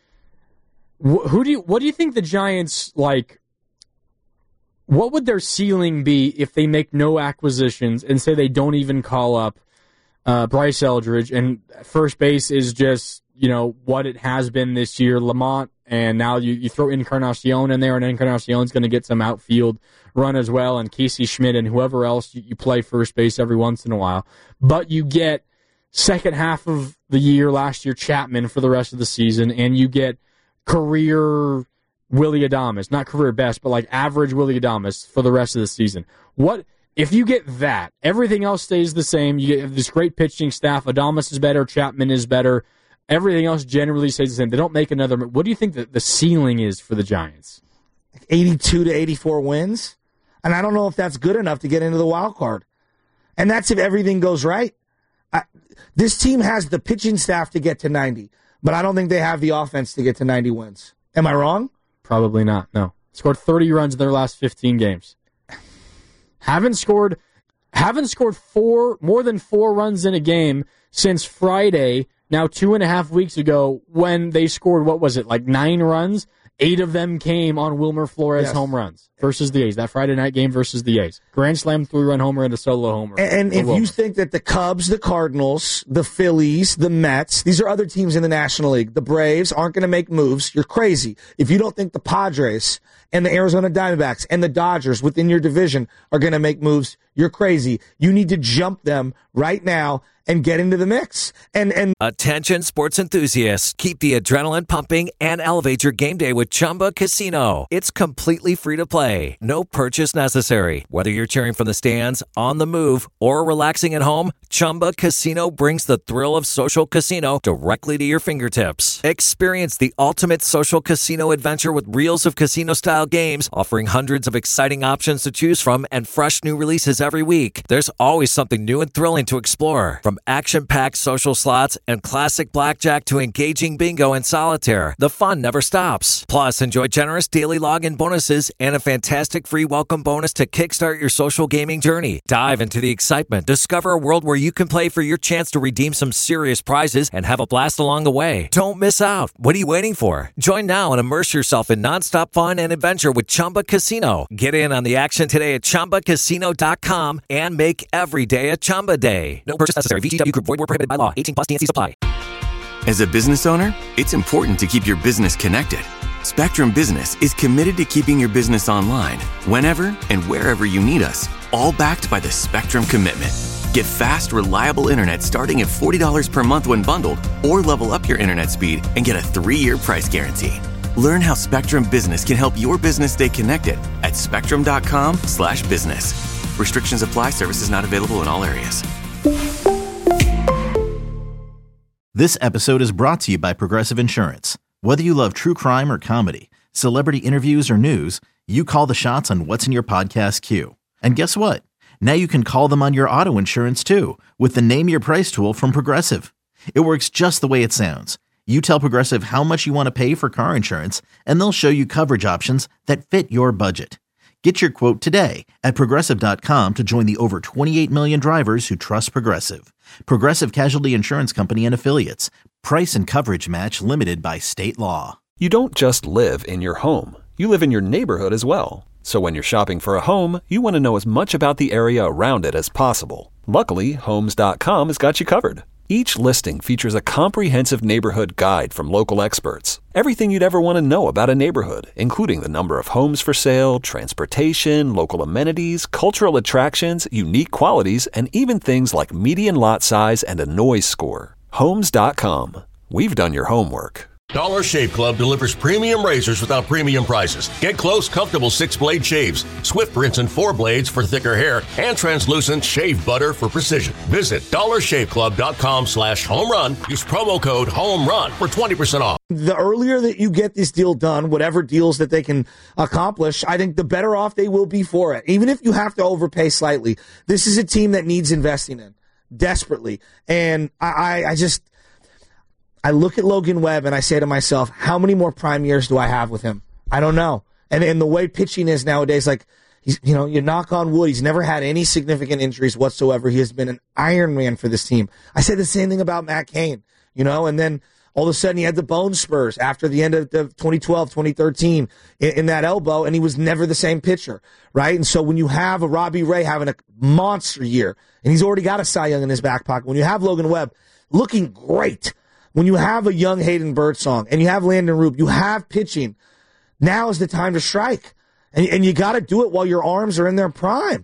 S5: What do you think the Giants, like, what would their ceiling be if they make no acquisitions and say they don't even call up Bryce Eldridge, and first base is just, what it has been this year, Lamont, and now you throw Encarnacion in there, and Encarnacion's going to get some outfield run as well, and Casey Schmidt and whoever else you play first base every once in a while. But you get second half of the year, last year, Chapman for the rest of the season, and you get career Willy Adames, not career best, but like average Willy Adames for the rest of the season. What if you get that? Everything else stays the same. You get this great pitching staff. Adames is better. Chapman is better. Everything else generally stays the same. They don't make another. What do you think that the ceiling is for the Giants?
S4: 82 to 84 wins, and I don't know if that's good enough to get into the wild card. And that's if everything goes right. This team has the pitching staff to get to 90. But I don't think they have the offense to get to 90 wins. Am I wrong?
S5: Probably not, no. Scored 30 runs in their last 15 games. Haven't scored more than 4 runs in a game since Friday, now 2.5 weeks ago, when they scored, 9 runs? 8 of them came on Wilmer Flores home runs versus the A's. That Friday night game versus the A's. Grand slam 3-run homer and a solo homer.
S4: And if you think that the Cubs, the Cardinals, the Phillies, the Mets, these are other teams in the National League, the Braves aren't going to make moves, you're crazy. If you don't think the Padres and the Arizona Diamondbacks and the Dodgers within your division are going to make moves, you're crazy. You need to jump them right now and get into the mix. And
S6: Attention sports enthusiasts, keep the adrenaline pumping and elevate your game day with Chumba Casino. It's completely free to play. No purchase necessary. Whether you're cheering from the stands, on the move, or relaxing at home, Chumba Casino brings the thrill of social casino directly to your fingertips. Experience the ultimate social casino adventure with reels of casino-style games, offering hundreds of exciting options to choose from and fresh new releases every week. There's always something new and thrilling to explore. From action-packed social slots and classic blackjack to engaging bingo and solitaire, the fun never stops. Plus, enjoy generous daily login bonuses and a fantastic free welcome bonus to kickstart your social gaming journey. Dive into the excitement. Discover a world where you can play for your chance to redeem some serious prizes and have a blast along the way. Don't miss out. What are you waiting for? Join now and immerse yourself in nonstop fun and adventure with Chumba Casino. Get in on the action today at ChumbaCasino.com and make every day a Chumba day. No purchase necessary. VGW Group. Void where prohibited by law. 18+ TNCs apply.
S1: As a business owner, it's important to keep your business connected. Spectrum Business is committed to keeping your business online whenever and wherever you need us, all backed by the Spectrum Commitment. Get fast, reliable internet starting at $40 per month when bundled, or level up your internet speed and get a 3-year price guarantee. Learn how Spectrum Business can help your business stay connected at spectrum.com/business. Restrictions apply. Services not available in all areas.
S2: This episode is brought to you by Progressive Insurance. Whether you love true crime or comedy, celebrity interviews or news, you call the shots on what's in your podcast queue. And guess what? Now you can call them on your auto insurance too with the Name Your Price tool from Progressive. It works just the way it sounds. You tell Progressive how much you want to pay for car insurance, and they'll show you coverage options that fit your budget. Get your quote today at Progressive.com to join the over 28 million drivers who trust Progressive. Progressive Casualty Insurance Company and Affiliates. Price and coverage match limited by state law.
S3: You don't just live in your home. You live in your neighborhood as well. So when you're shopping for a home, you want to know as much about the area around it as possible. Luckily, Homes.com has got you covered. Each listing features a comprehensive neighborhood guide from local experts. Everything you'd ever want to know about a neighborhood, including the number of homes for sale, transportation, local amenities, cultural attractions, unique qualities, and even things like median lot size and a noise score. Homes.com. We've done your homework.
S7: Dollar Shave Club delivers premium razors without premium prices. Get close, comfortable 6-blade shaves, Swift rinse and 4 blades for thicker hair, and translucent shave butter for precision. Visit dollarshaveclub.com/home-run. Use promo code HOME-RUN for 20% off.
S4: The earlier that you get this deal done, whatever deals that they can accomplish, I think the better off they will be for it. Even if you have to overpay slightly, this is a team that needs investing in desperately. And I look at Logan Webb and I say to myself, how many more prime years do I have with him? I don't know. And the way pitching is nowadays, like, you knock on wood, he's never had any significant injuries whatsoever. He has been an Iron Man for this team. I said the same thing about Matt Cain, and then all of a sudden he had the bone spurs after the end of 2012, 2013 in that elbow, and he was never the same pitcher, right? And so when you have a Robbie Ray having a monster year, and he's already got a Cy Young in his back pocket, when you have Logan Webb looking great, when you have a young Hayden Birdsong and you have Landon Roop, you have pitching, now is the time to strike. And you got to do it while your arms are in their prime.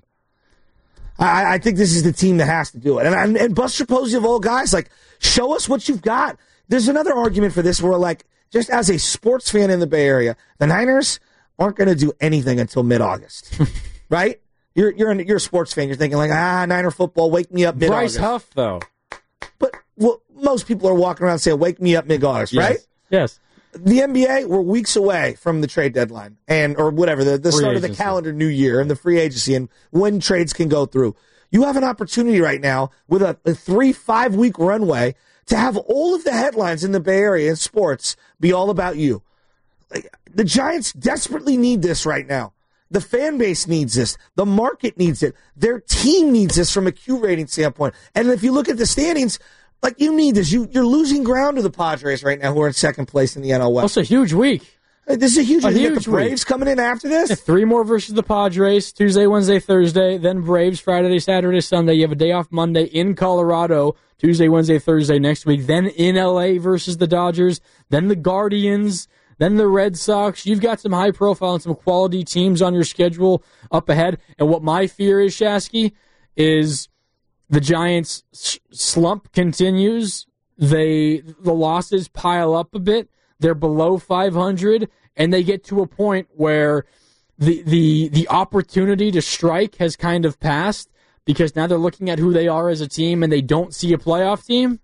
S4: I think this is the team that has to do it. And Buster Posey of all guys, like, show us what you've got. There's another argument for this where, like, just as a sports fan in the Bay Area, the Niners aren't going to do anything until mid-August, right? You're a sports fan. You're thinking, like, Niner football, wake me up mid-August.
S5: Bryce Huff, though.
S4: But most people are walking around saying, wake me up mid-August, right?
S5: Yes.
S4: The NBA, we're weeks away from the trade deadline or whatever, the start of the calendar new year and the free agency and when trades can go through. You have an opportunity right now with a 3-5 week runway to have all of the headlines in the Bay Area in sports be all about you. Like, the Giants desperately need this right now. The fan base needs this. The market needs it. Their team needs this from a Q rating standpoint. And if you look at the standings, like, you need this. You're losing ground to the Padres right now, who are in second place in the NL West.
S5: That's a huge week.
S4: This is a huge week. You got the Braves
S5: week
S4: coming in after this?
S5: Yeah, 3 more versus the Padres, Tuesday, Wednesday, Thursday, then Braves, Friday, Saturday, Sunday. You have a day off Monday in Colorado, Tuesday, Wednesday, Thursday next week, then in LA versus the Dodgers, then the Guardians, then the Red Sox. You've got some high profile and some quality teams on your schedule up ahead. And what my fear is, Shasky, is the Giants' slump continues. The losses pile up a bit. They're below 500, and they get to a point where the opportunity to strike has kind of passed because now they're looking at who they are as a team, and they don't see a playoff team,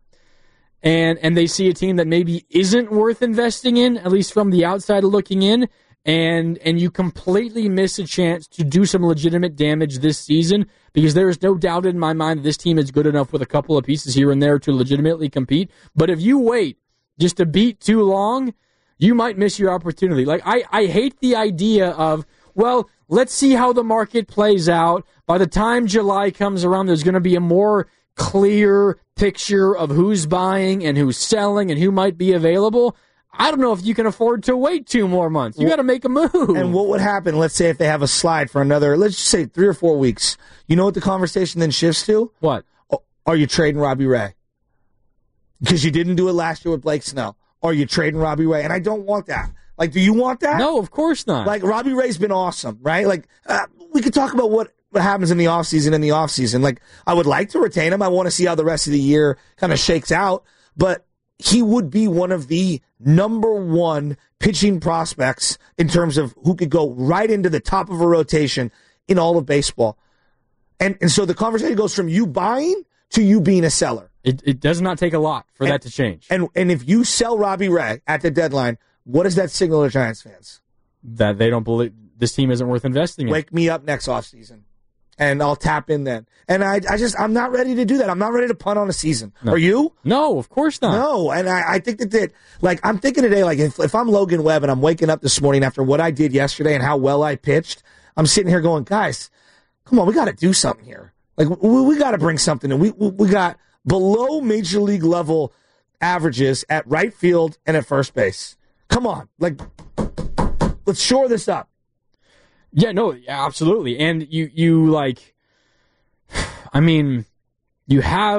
S5: and they see a team that maybe isn't worth investing in, at least from the outside looking in, and you completely miss a chance to do some legitimate damage this season because there is no doubt in my mind that this team is good enough with a couple of pieces here and there to legitimately compete. But if you wait just a beat too long, you might miss your opportunity. Like, I hate the idea of, well, let's see how the market plays out. By the time July comes around, there's going to be a more clear picture of who's buying and who's selling and who might be available. I don't know if you can afford to wait 2 more months. You got to make a move.
S4: And what would happen, let's say, if they have a slide for another, let's just say 3 or 4 weeks. You know what the conversation then shifts to?
S5: What?
S4: Are you trading Robbie Ray? Because you didn't do it last year with Blake Snell. Are you trading Robbie Ray? And I don't want that. Like, do you want that?
S5: No, of course not.
S4: Like, Robbie Ray's been awesome, right? Like, we could talk about what happens in the offseason. Like, I would like to retain him. I want to see how the rest of the year kind of shakes out. But he would be one of the number 1 pitching prospects in terms of who could go right into the top of a rotation in all of baseball. And so the conversation goes from you buying to you being a seller.
S5: It does not take a lot for that to change.
S4: And if you sell Robbie Ray at the deadline, what does that signal to Giants fans?
S5: That they don't believe this team isn't worth investing in.
S4: Wake me up next offseason, and I'll tap in then. And I'm not ready to do that. I'm not ready to punt on a season.
S5: No.
S4: Are you?
S5: No, of course not.
S4: No, and I think that like, I'm thinking today, like, if I'm Logan Webb and I'm waking up this morning after what I did yesterday and how well I pitched, I'm sitting here going, guys, come on, we got to do something here. Like, we got to bring something in. We got below major league level averages at right field and at first base. Come on, like, let's shore this up.
S5: Yeah, no, absolutely. And you like, I mean, you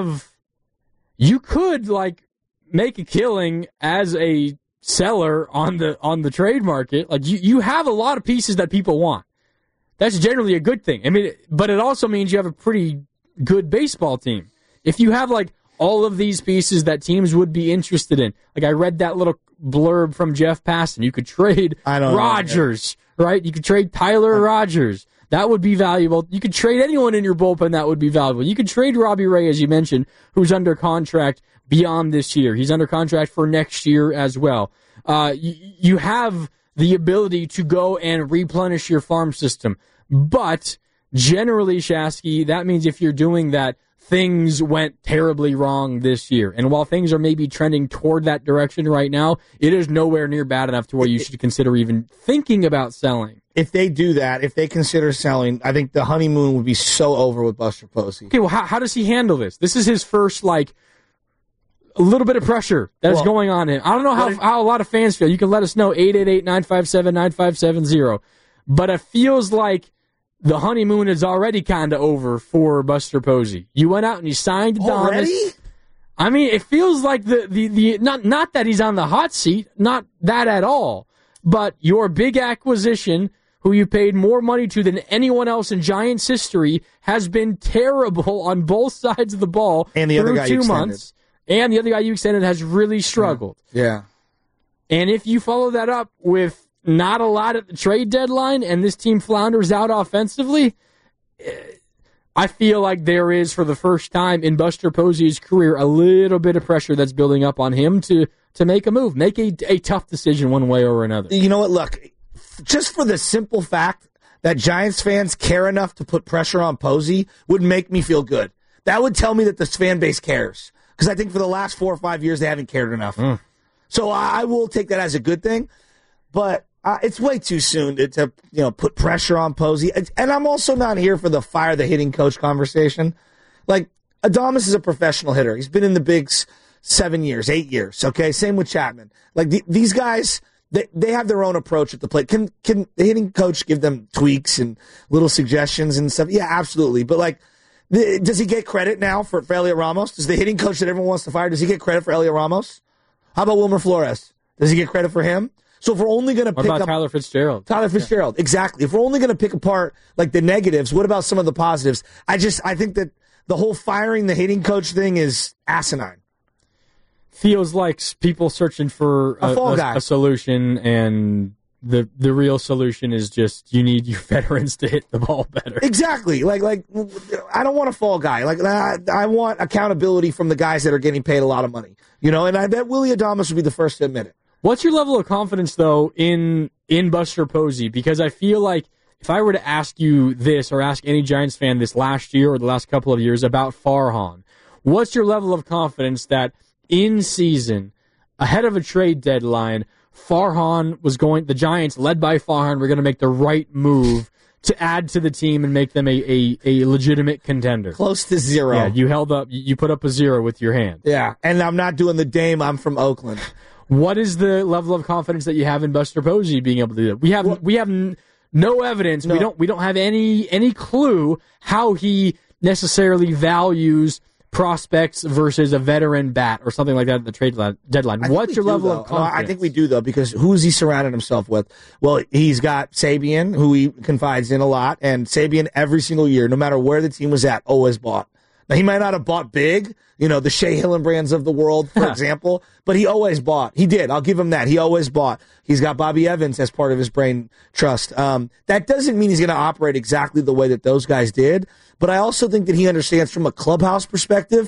S5: could like make a killing as a seller on the trade market. Like, you have a lot of pieces that people want. That's generally a good thing. I mean, but it also means you have a pretty good baseball team. If you have like all of these pieces that teams would be interested in. Like I read that little blurb from Jeff Passan. You could trade Rodgers, right? You could trade Tyler Rodgers. That would be valuable. You could trade anyone in your bullpen. That would be valuable. You could trade Robbie Ray, as you mentioned, who's under contract beyond this year. He's under contract for next year as well. You have the ability to go and replenish your farm system. But generally, Shasky, that means if you're doing that, things went terribly wrong this year. And while things are maybe trending toward that direction right now, it is nowhere near bad enough to where you should consider even thinking about selling.
S4: If they do that, if they consider selling, I think the honeymoon would be so over with Buster Posey.
S5: Okay, well, how does he handle this? This is his first, a little bit of pressure that's going on in. I don't know how a lot of fans feel. You can let us know, 888-957-9570. But it feels like the honeymoon is already kind of over for Buster Posey. You went out and you signed Adames.
S4: Already?
S5: I mean, it feels like the not that he's on the hot seat, not that at all, but your big acquisition, who you paid more money to than anyone else in Giants history, has been terrible on both sides of the ball
S4: and the other guy
S5: 2 months. And the other guy you extended has really struggled.
S4: Yeah.
S5: And if you follow that up with not a lot at the trade deadline and this team flounders out offensively, I feel like there is, for the first time in Buster Posey's career, a little bit of pressure that's building up on him to make a move, make a tough decision one way or another.
S4: You know what? Look, just for the simple fact that Giants fans care enough to put pressure on Posey would make me feel good. That would tell me that this fan base cares. Because I think for the last 4 or 5 years, they haven't cared enough. So I will take that as a good thing. But it's way too soon to put pressure on Posey. And I'm also not here for the fire the hitting coach conversation. Like, Adames is a professional hitter. He's been in the bigs 7 years, 8 years. Okay, same with Chapman. Like, these guys, they have their own approach at the plate. Can the hitting coach give them tweaks and little suggestions and stuff? Yeah, absolutely. But does he get credit now for Elliot Ramos? Does the hitting coach that everyone wants to fire, does he get credit for Elliot Ramos? How about Wilmer Flores? Does he get credit for him? So if we're only going to pick up
S5: Tyler Fitzgerald?
S4: Tyler Fitzgerald, exactly. If we're only going to pick apart the negatives, what about some of the positives? I think that the whole firing the hitting coach thing is asinine.
S5: Feels like people searching for a solution, and the real solution is just you need your veterans to hit the ball better.
S4: Exactly. I don't want a fall guy. I want accountability from the guys that are getting paid a lot of money. And I bet Willie Adames would be the first to admit it.
S5: What's your level of confidence, though, in Buster Posey? Because I feel like if I were to ask you this, or ask any Giants fan this last year or the last couple of years about Farhan, what's your level of confidence that in season, ahead of a trade deadline, the Giants, led by Farhan, were going to make the right move to add to the team and make them a legitimate contender?
S4: Close to zero.
S5: Yeah, you put up a zero with your hand.
S4: Yeah, and I'm not doing the Dame, I'm from Oakland.
S5: What is the level of confidence that you have in Buster Posey being able to do that? We have no evidence. No. We don't have any clue how he necessarily values prospects versus a veteran bat or something like that at the trade deadline. What's your level of confidence?
S4: I think we do, though, because who's he surrounded himself with? Well, he's got Sabian, who he confides in a lot, and Sabian every single year, no matter where the team was at, always bought. Now, he might not have bought big, the Shea Hillenbrands of the world, for example, but he always bought. He did. I'll give him that. He always bought. He's got Bobby Evans as part of his brain trust. That doesn't mean he's going to operate exactly the way that those guys did, but I also think that he understands from a clubhouse perspective.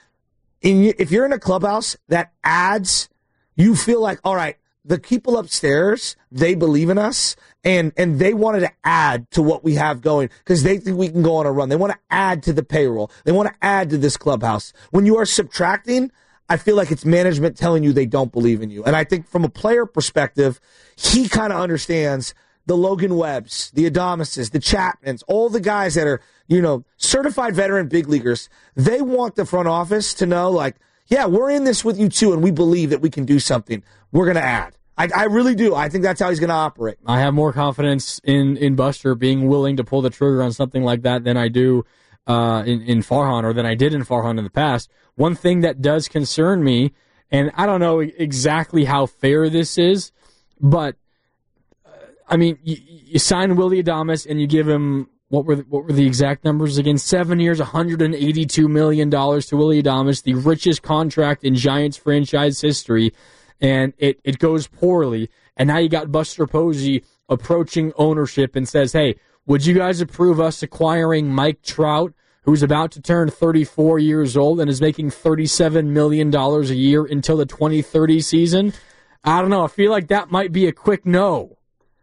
S4: If you're in a clubhouse that adds, you feel like, all right, the people upstairs, they believe in us, and they wanted to add to what we have going because they think we can go on a run. They want to add to the payroll. They want to add to this clubhouse. When you are subtracting, I feel like it's management telling you they don't believe in you. And I think from a player perspective, he kind of understands the Logan Webbs, the Adameses, the Chapmans, all the guys that are, certified veteran big leaguers. They want the front office to know, yeah, we're in this with you too, and we believe that we can do something. We're going to add. I really do. I think that's how he's going to operate.
S5: I have more confidence in Buster being willing to pull the trigger on something like that than I do in Farhan, or than I did in Farhan in the past. One thing that does concern me, and I don't know exactly how fair this is, but you sign Willie Adames and you give him what were the exact numbers again? 7 years, $182 million to Willie Adames, the richest contract in Giants franchise history, and it goes poorly. And now you got Buster Posey approaching ownership and says, hey, would you guys approve us acquiring Mike Trout, who's about to turn 34 years old and is making $37 million a year until the 2030 season? I don't know. I feel like that might be a quick no.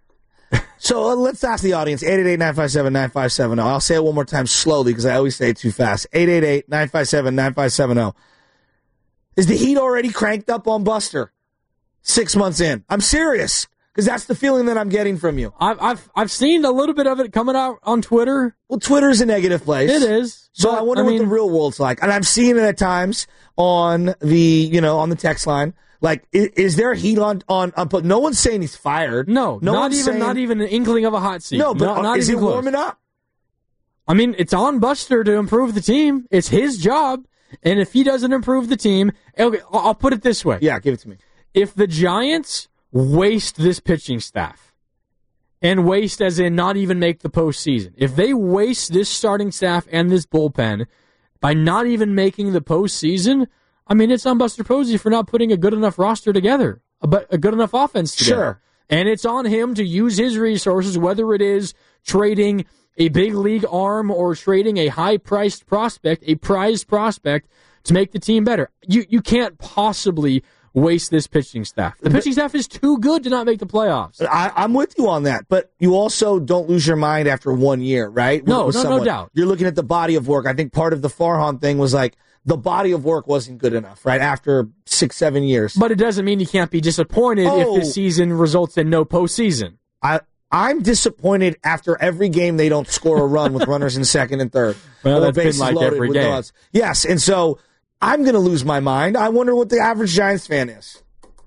S4: So let's ask the audience, 888-957-9570. I'll say it one more time slowly because I always say it too fast. 888-957-9570. Is the heat already cranked up on Buster 6 months in? I'm serious because that's the feeling that I'm getting from you.
S5: I've seen a little bit of it coming out on Twitter.
S4: Well, Twitter's a negative place.
S5: It is.
S4: So I wonder what the real world's like. And I'm seeing it at times on the text line. Like, is there heat on? But no one's saying he's fired.
S5: No, not even an inkling of a hot seat.
S4: No, but
S5: not
S4: is
S5: even
S4: it
S5: close.
S4: warming up?
S5: I mean, it's on Buster to improve the team. It's his job. And if he doesn't improve the team, okay, I'll put it this way.
S4: Yeah, give it to me.
S5: If the Giants waste this pitching staff, and waste as in not even make the postseason, if they waste this starting staff and this bullpen by not even making the postseason, I mean, it's on Buster Posey for not putting a good enough roster together, a good enough offense together.
S4: Sure.
S5: And it's on him to use his resources, whether it is trading a big league arm or trading a high-priced prospect, a prized prospect, to make the team better. You can't possibly waste this pitching staff. The pitching staff is too good to not make the playoffs.
S4: I'm with you on that, but you also don't lose your mind after 1 year, right?
S5: No doubt.
S4: You're looking at the body of work. I think part of the Farhan thing was like, the body of work wasn't good enough, right, after 6-7 years.
S5: But it doesn't mean you can't be disappointed if this season results in no postseason.
S4: I'm disappointed after every game they don't score a run with runners in second and third.
S5: Well, that's been like every game.
S4: Yes, and so I'm going to lose my mind. I wonder what the average Giants fan is.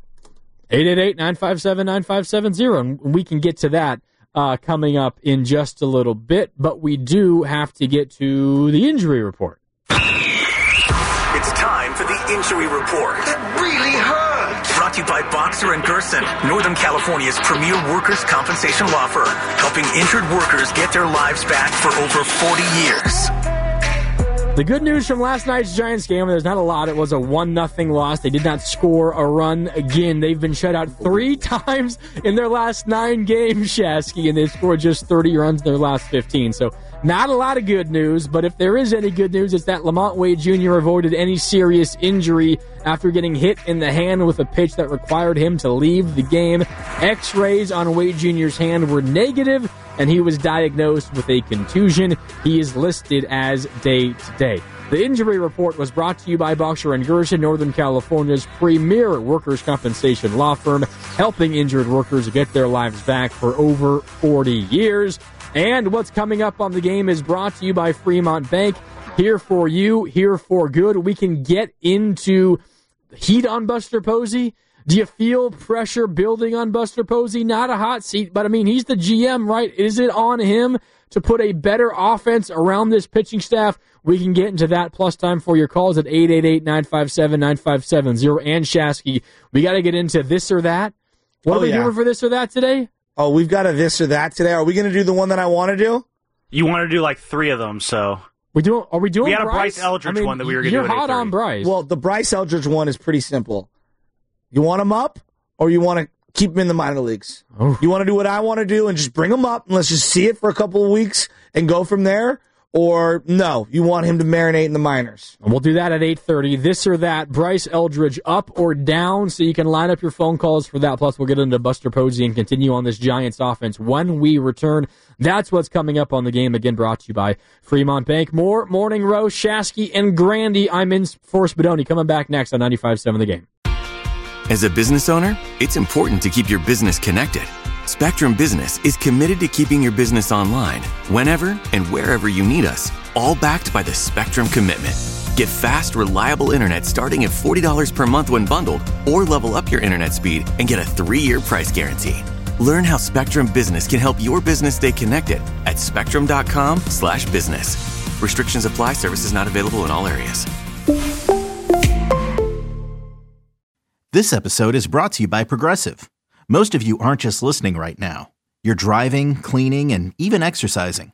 S5: 888-957-9570, and we can get to that coming up in just a little bit, but we do have to get to the injury report.
S8: It's time for the injury report.
S9: It really hurts.
S8: Brought to you by Boxer & Gerson, Northern California's premier workers' compensation law firm, helping injured workers get their lives back for over 40 years.
S5: The good news from last night's Giants game, there's not a lot. It was a 1-0 loss. They did not score a run again. They've been shut out 3 times in their last 9 games, Shasky, and they've scored just 30 runs in their last 15. So not a lot of good news, but if there is any good news, it's that Lamont Wade Jr. avoided any serious injury after getting hit in the hand with a pitch that required him to leave the game. X-rays on Wade Jr.'s hand were negative, and he was diagnosed with a contusion. He is listed as day-to-day. The injury report was brought to you by Boxer & Gerson, Northern California's premier workers' compensation law firm, helping injured workers get their lives back for over 40 years. And what's coming up on the game is brought to you by Fremont Bank. Here for you, here for good. We can get into heat on Buster Posey. Do you feel pressure building on Buster Posey? Not a hot seat, but I mean, he's the GM, right? Is it on him to put a better offense around this pitching staff? We can get into that. Plus time for your calls at 888-957-9570. And Shasky, we got to get into this or that. What are we doing for this or that today?
S4: Oh, we've got a this or that today. Are we going to do the one that I want to do?
S10: You want to do like 3 of them, so.
S5: Are we doing
S10: We had a Bryce Eldridge one that we were going to do at 8:30.
S5: You're hot on Bryce.
S4: Well, the Bryce Eldridge one is pretty simple. You want him up, or you want to keep him in the minor leagues?
S5: Oh.
S4: You want to do what I want to do and just bring him up and let's just see it for a couple of weeks and go from there? Or no, you want him to marinate in the minors?
S5: And we'll do that at 8:30. This or that, Bryce Eldridge up or down, so you can line up your phone calls for that. Plus, we'll get into Buster Posey and continue on this Giants offense when we return. That's what's coming up on the game. Again, brought to you by Fremont Bank. More Morning Row, Shasky, and Grandy. I'm in for Spadoni. Coming back next on 95.7 The Game.
S1: As a business owner, it's important to keep your business connected. Spectrum Business is committed to keeping your business online whenever and wherever you need us, all backed by the Spectrum Commitment. Get fast, reliable internet starting at $40 per month when bundled, or level up your internet speed and get a 3-year price guarantee. Learn how Spectrum Business can help your business stay connected at spectrum.com/business. Restrictions apply. Services not available in all areas.
S2: This episode is brought to you by Progressive. Most of you aren't just listening right now. You're driving, cleaning, and even exercising.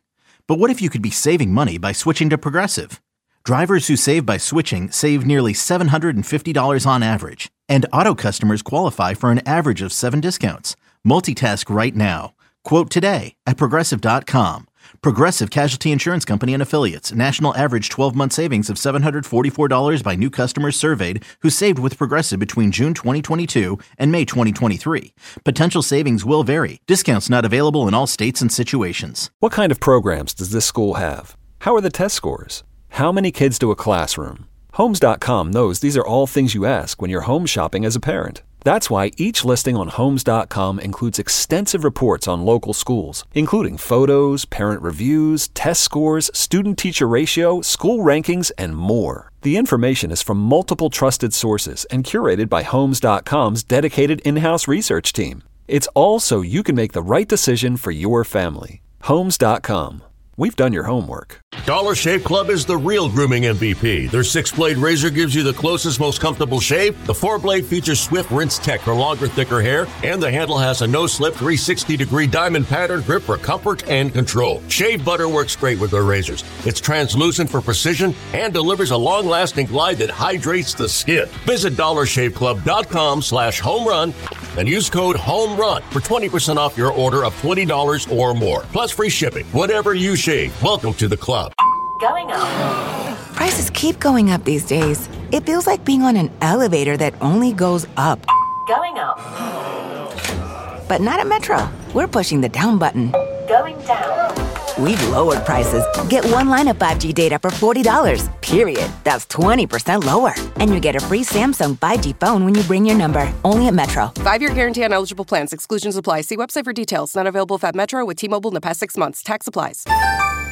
S2: But what if you could be saving money by switching to Progressive? Drivers who save by switching save nearly $750 on average. And auto customers qualify for an average of 7 discounts. Multitask right now. Quote today at Progressive.com. Progressive Casualty Insurance Company and Affiliates. National average 12-month savings of $744 by new customers surveyed who saved with Progressive between June 2022 and May 2023. Potential savings will vary. Discounts not available in all states and situations.
S3: What kind of programs does this school have? How are the test scores? How many kids do a classroom? Homes.com knows these are all things you ask when you're home shopping as a parent. That's why each listing on Homes.com includes extensive reports on local schools, including photos, parent reviews, test scores, student-teacher ratio, school rankings, and more. The information is from multiple trusted sources and curated by Homes.com's dedicated in-house research team. It's all so you can make the right decision for your family. Homes.com. We've done your homework.
S7: Dollar Shave Club is the real grooming MVP. Their 6-blade razor gives you the closest, most comfortable shave. The 4-blade features Swift Rinse Tech for longer, thicker hair. And the handle has a no-slip 360-degree diamond pattern grip for comfort and control. Shave butter works great with their razors. It's translucent for precision and delivers a long-lasting glide that hydrates the skin. Visit DollarShaveClub.com/homerun and use code HOMERUN for 20% off your order of $20 or more. Plus free shipping. Whatever you shave. Welcome to the club.
S11: Going up. Prices keep going up these days. It feels like being on an elevator that only goes up. Going up. But not at Metro. We're pushing the down button. Going down. We've lowered prices. Get one line of 5G data for $40, period. That's 20% lower. And you get a free Samsung 5G phone when you bring your number. Only at Metro.
S12: 5-year guarantee on eligible plans. Exclusions apply. See website for details. Not available at Metro with T-Mobile in the past 6 months. Tax applies.